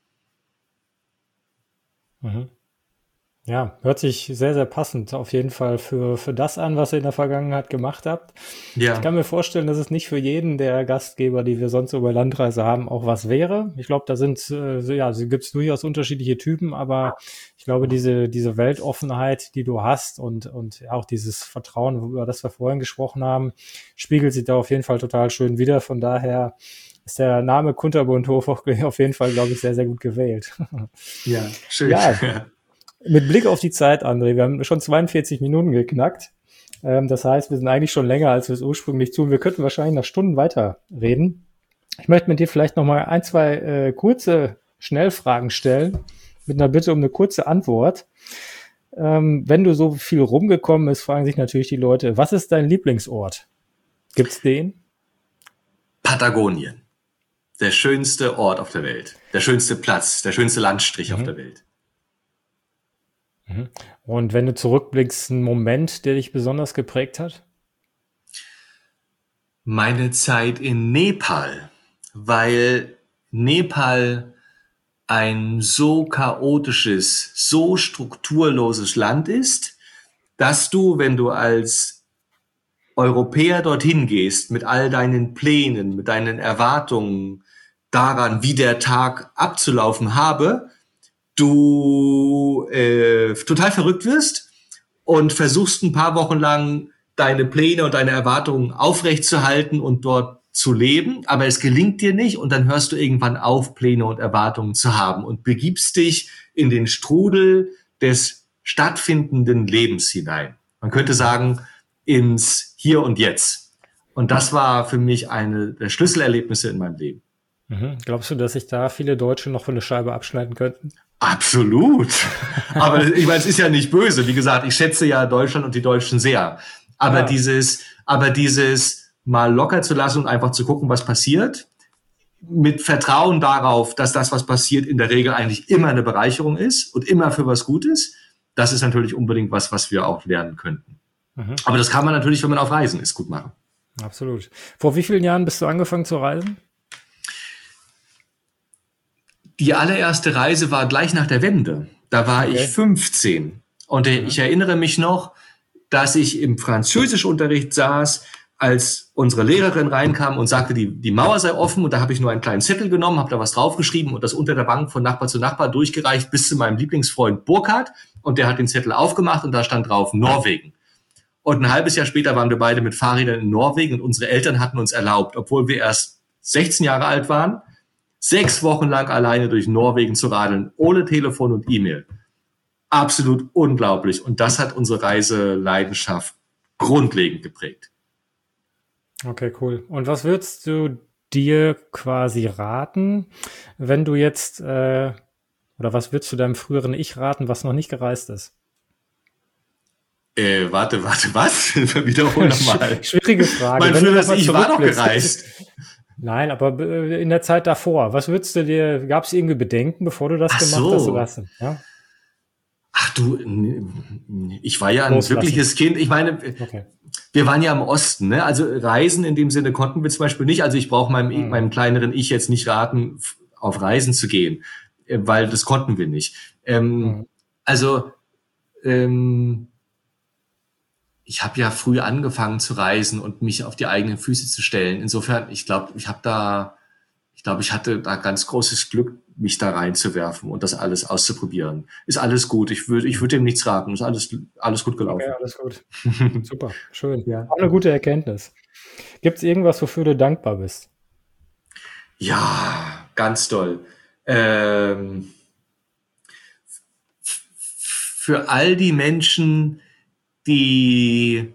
Mhm. Ja, hört sich sehr, sehr passend auf jeden Fall für, für das an, was ihr in der Vergangenheit gemacht habt. Ich Ja, kann mir vorstellen, dass es nicht für jeden der Gastgeber, die wir sonst über Landreise haben, auch was wäre. Ich glaube, da sind, äh, so- ja, es gibt durchaus unterschiedliche Typen, aber ich glaube, diese, diese Weltoffenheit, die du hast und, und auch dieses Vertrauen, über das wir vorhin gesprochen haben, spiegelt sich da auf jeden Fall total schön wider. Von daher ist der Name Kunterbundhof auch auf jeden Fall, glaube ich, sehr, sehr gut gewählt. ja, schön. Ja, mit Blick auf die Zeit, André, wir haben schon zweiundvierzig Minuten geknackt. Ähm, das heißt, wir sind eigentlich schon länger, als wir es ursprünglich tun. Wir könnten wahrscheinlich noch Stunden weiter reden. Ich möchte mit dir vielleicht noch mal ein, zwei äh, kurze Schnellfragen stellen, mit einer Bitte um eine kurze Antwort. Ähm, wenn du so viel rumgekommen bist, fragen sich natürlich die Leute, was ist dein Lieblingsort? Gibt's den? Patagonien. der schönste Ort auf der Welt, der schönste Platz, der schönste Landstrich mhm. auf der Welt. Mhm. Und wenn du zurückblickst, ein Moment, der dich besonders geprägt hat? Meine Zeit in Nepal, weil Nepal ein so chaotisches, so strukturloses Land ist, dass du, wenn du als Europäer dorthin gehst, mit all deinen Plänen, mit deinen Erwartungen daran, wie der Tag abzulaufen habe, du äh, total verrückt wirst und versuchst ein paar Wochen lang deine Pläne und deine Erwartungen aufrechtzuerhalten und dort zu leben, aber es gelingt dir nicht und dann hörst du irgendwann auf, Pläne und Erwartungen zu haben und begibst dich in den Strudel des stattfindenden Lebens hinein. Man könnte sagen, ins Hier und Jetzt. Und das war für mich eine der Schlüsselerlebnisse in meinem Leben. Mhm. Glaubst du, dass sich da viele Deutsche noch von der Scheibe abschneiden könnten? Absolut. Aber ich meine, es ist ja nicht böse. Wie gesagt, ich schätze ja Deutschland und die Deutschen sehr. Aber ja. dieses, aber dieses mal locker zu lassen und einfach zu gucken, was passiert, mit Vertrauen darauf, dass das, was passiert, in der Regel eigentlich immer eine Bereicherung ist und immer für was Gutes, das ist natürlich unbedingt was, was wir auch lernen könnten. Mhm. Aber das kann man natürlich, wenn man auf Reisen ist, gut machen. Absolut. Vor wie vielen Jahren bist du angefangen zu reisen? Die allererste Reise war gleich nach der Wende. Da war okay. ich fünfzehn. Und mhm. ich erinnere mich noch, dass ich im Französischunterricht saß, als unsere Lehrerin reinkam und sagte, die, die Mauer sei offen. Und da habe ich nur einen kleinen Zettel genommen, habe da was draufgeschrieben und das unter der Bank von Nachbar zu Nachbar durchgereicht bis zu meinem Lieblingsfreund Burkhard. Und der hat den Zettel aufgemacht und da stand drauf Norwegen. Und ein halbes Jahr später waren wir beide mit Fahrrädern in Norwegen und unsere Eltern hatten uns erlaubt, obwohl wir erst sechzehn Jahre alt waren, sechs Wochen lang alleine durch Norwegen zu radeln, ohne Telefon und E-Mail. Absolut unglaublich. Und das hat unsere Reiseleidenschaft grundlegend geprägt. Okay, cool. Und was würdest du dir quasi raten, wenn du jetzt, äh, oder was würdest du deinem früheren Ich raten, was noch nicht gereist ist? Äh, warte, warte, was? Wiederhol nochmal. Schwierige Frage. Mein früheres Ich war doch gereist. Nein, aber in der Zeit davor, was würdest du dir, gab es irgendwie Bedenken, bevor du das Ach gemacht so. hast? Oder hast du, ja? Ach du, ich war ja ein Loslassen. wirkliches Kind. Ich meine, okay. wir waren ja im Osten, ne? Also Reisen in dem Sinne konnten wir zum Beispiel nicht. Also ich brauche meinem, mhm. meinem kleineren Ich jetzt nicht raten, auf Reisen zu gehen, weil das konnten wir nicht. Ähm, mhm. Also ähm, ich habe ja früh angefangen zu reisen und mich auf die eigenen Füße zu stellen. Insofern, ich glaube, ich habe da, ich glaube, ich hatte da ganz großes Glück, mich da reinzuwerfen und das alles auszuprobieren. Ist alles gut. Ich würde, ich würde dem nichts raten. Ist alles, alles gut gelaufen. Okay, alles gut. Super, schön. Ja. Auch eine gute Erkenntnis. Gibt es irgendwas, wofür du dankbar bist? Ja, ganz doll. Ähm, für all die Menschen, die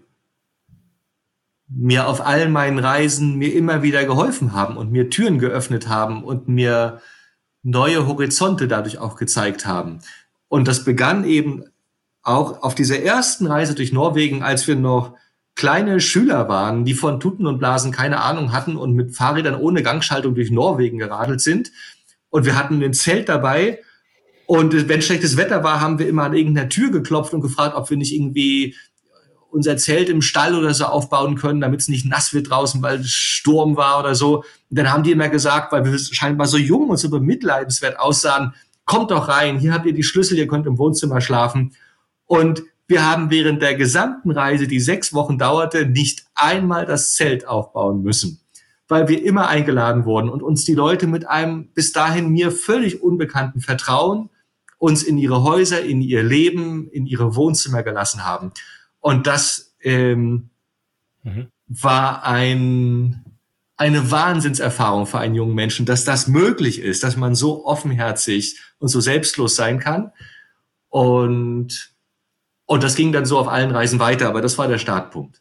mir auf all meinen Reisen mir immer wieder geholfen haben und mir Türen geöffnet haben und mir neue Horizonte dadurch auch gezeigt haben. Und das begann eben auch auf dieser ersten Reise durch Norwegen, als wir noch kleine Schüler waren, die von Tuten und Blasen keine Ahnung hatten und mit Fahrrädern ohne Gangschaltung durch Norwegen geradelt sind. Und wir hatten ein Zelt dabei. Und wenn schlechtes Wetter war, haben wir immer an irgendeiner Tür geklopft und gefragt, ob wir nicht irgendwie unser Zelt im Stall oder so aufbauen können, damit es nicht nass wird draußen, weil es Sturm war oder so. Und dann haben die immer gesagt, weil wir scheinbar so jung und so bemitleidenswert aussahen, kommt doch rein, hier habt ihr die Schlüssel, ihr könnt im Wohnzimmer schlafen. Und wir haben während der gesamten Reise, die sechs Wochen dauerte, nicht einmal das Zelt aufbauen müssen, weil wir immer eingeladen wurden und uns die Leute mit einem bis dahin mir völlig unbekannten Vertrauen uns in ihre Häuser, in ihr Leben, in ihre Wohnzimmer gelassen haben. Und das ähm, mhm. war ein, eine Wahnsinnserfahrung für einen jungen Menschen, dass das möglich ist, dass man so offenherzig und so selbstlos sein kann. Und, und das ging dann so auf allen Reisen weiter, aber das war der Startpunkt.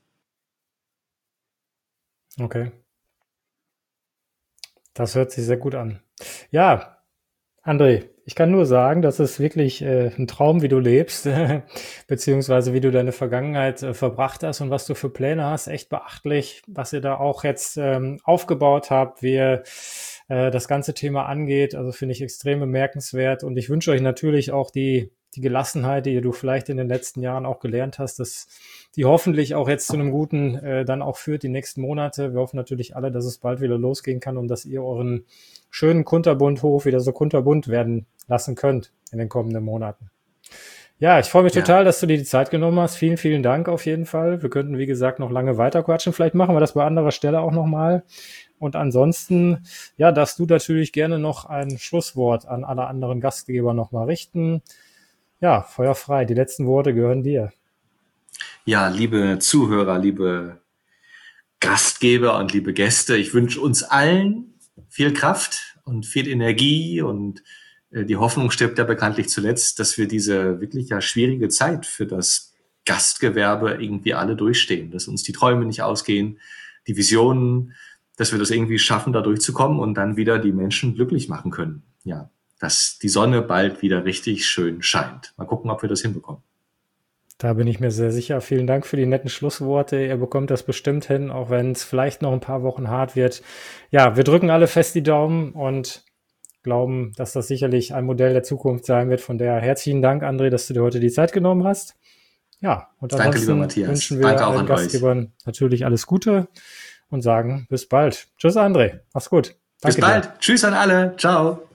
Okay. Das hört sich sehr gut an. Ja, André, ich kann nur sagen, das ist wirklich äh, ein Traum, wie du lebst, beziehungsweise wie du deine Vergangenheit äh, verbracht hast und was du für Pläne hast. Echt beachtlich, was ihr da auch jetzt ähm, aufgebaut habt, wie ihr äh, das ganze Thema angeht. Also finde ich extrem bemerkenswert. Und ich wünsche euch natürlich auch die, die Gelassenheit, die du vielleicht in den letzten Jahren auch gelernt hast, dass die hoffentlich auch jetzt zu einem guten äh, dann auch führt, die nächsten Monate. Wir hoffen natürlich alle, dass es bald wieder losgehen kann und dass ihr euren schönen Kunterbundhof wieder so kunterbunt werden lassen könnt in den kommenden Monaten. Ja, ich freue mich Ja. total, dass du dir die Zeit genommen hast. Vielen, vielen Dank auf jeden Fall. Wir könnten, wie gesagt, noch lange weiter quatschen. Vielleicht machen wir das bei anderer Stelle auch nochmal. Und ansonsten, ja, darfst du natürlich gerne noch ein Schlusswort an alle anderen Gastgeber nochmal richten. Ja, Feuer frei. Die letzten Worte gehören dir. Ja, liebe Zuhörer, liebe Gastgeber und liebe Gäste, ich wünsche uns allen viel Kraft und viel Energie und äh, die Hoffnung stirbt ja bekanntlich zuletzt, dass wir diese wirklich ja schwierige Zeit für das Gastgewerbe irgendwie alle durchstehen, dass uns die Träume nicht ausgehen, die Visionen, dass wir das irgendwie schaffen, da durchzukommen und dann wieder die Menschen glücklich machen können. Ja, dass die Sonne bald wieder richtig schön scheint. Mal gucken, ob wir das hinbekommen. Da bin ich mir sehr sicher. Vielen Dank für die netten Schlussworte. Ihr bekommt das bestimmt hin, auch wenn es vielleicht noch ein paar Wochen hart wird. Ja, wir drücken alle fest die Daumen und glauben, dass das sicherlich ein Modell der Zukunft sein wird. Von daher herzlichen Dank, André, dass du dir heute die Zeit genommen hast. Ja, und Danke, lieber ansonsten Matthias. wünschen wir Danke auch allen an euch. Gastgebern natürlich alles Gute und sagen bis bald. Tschüss, André. Mach's gut. Bis Danke dir. bald. Tschüss an alle. Ciao.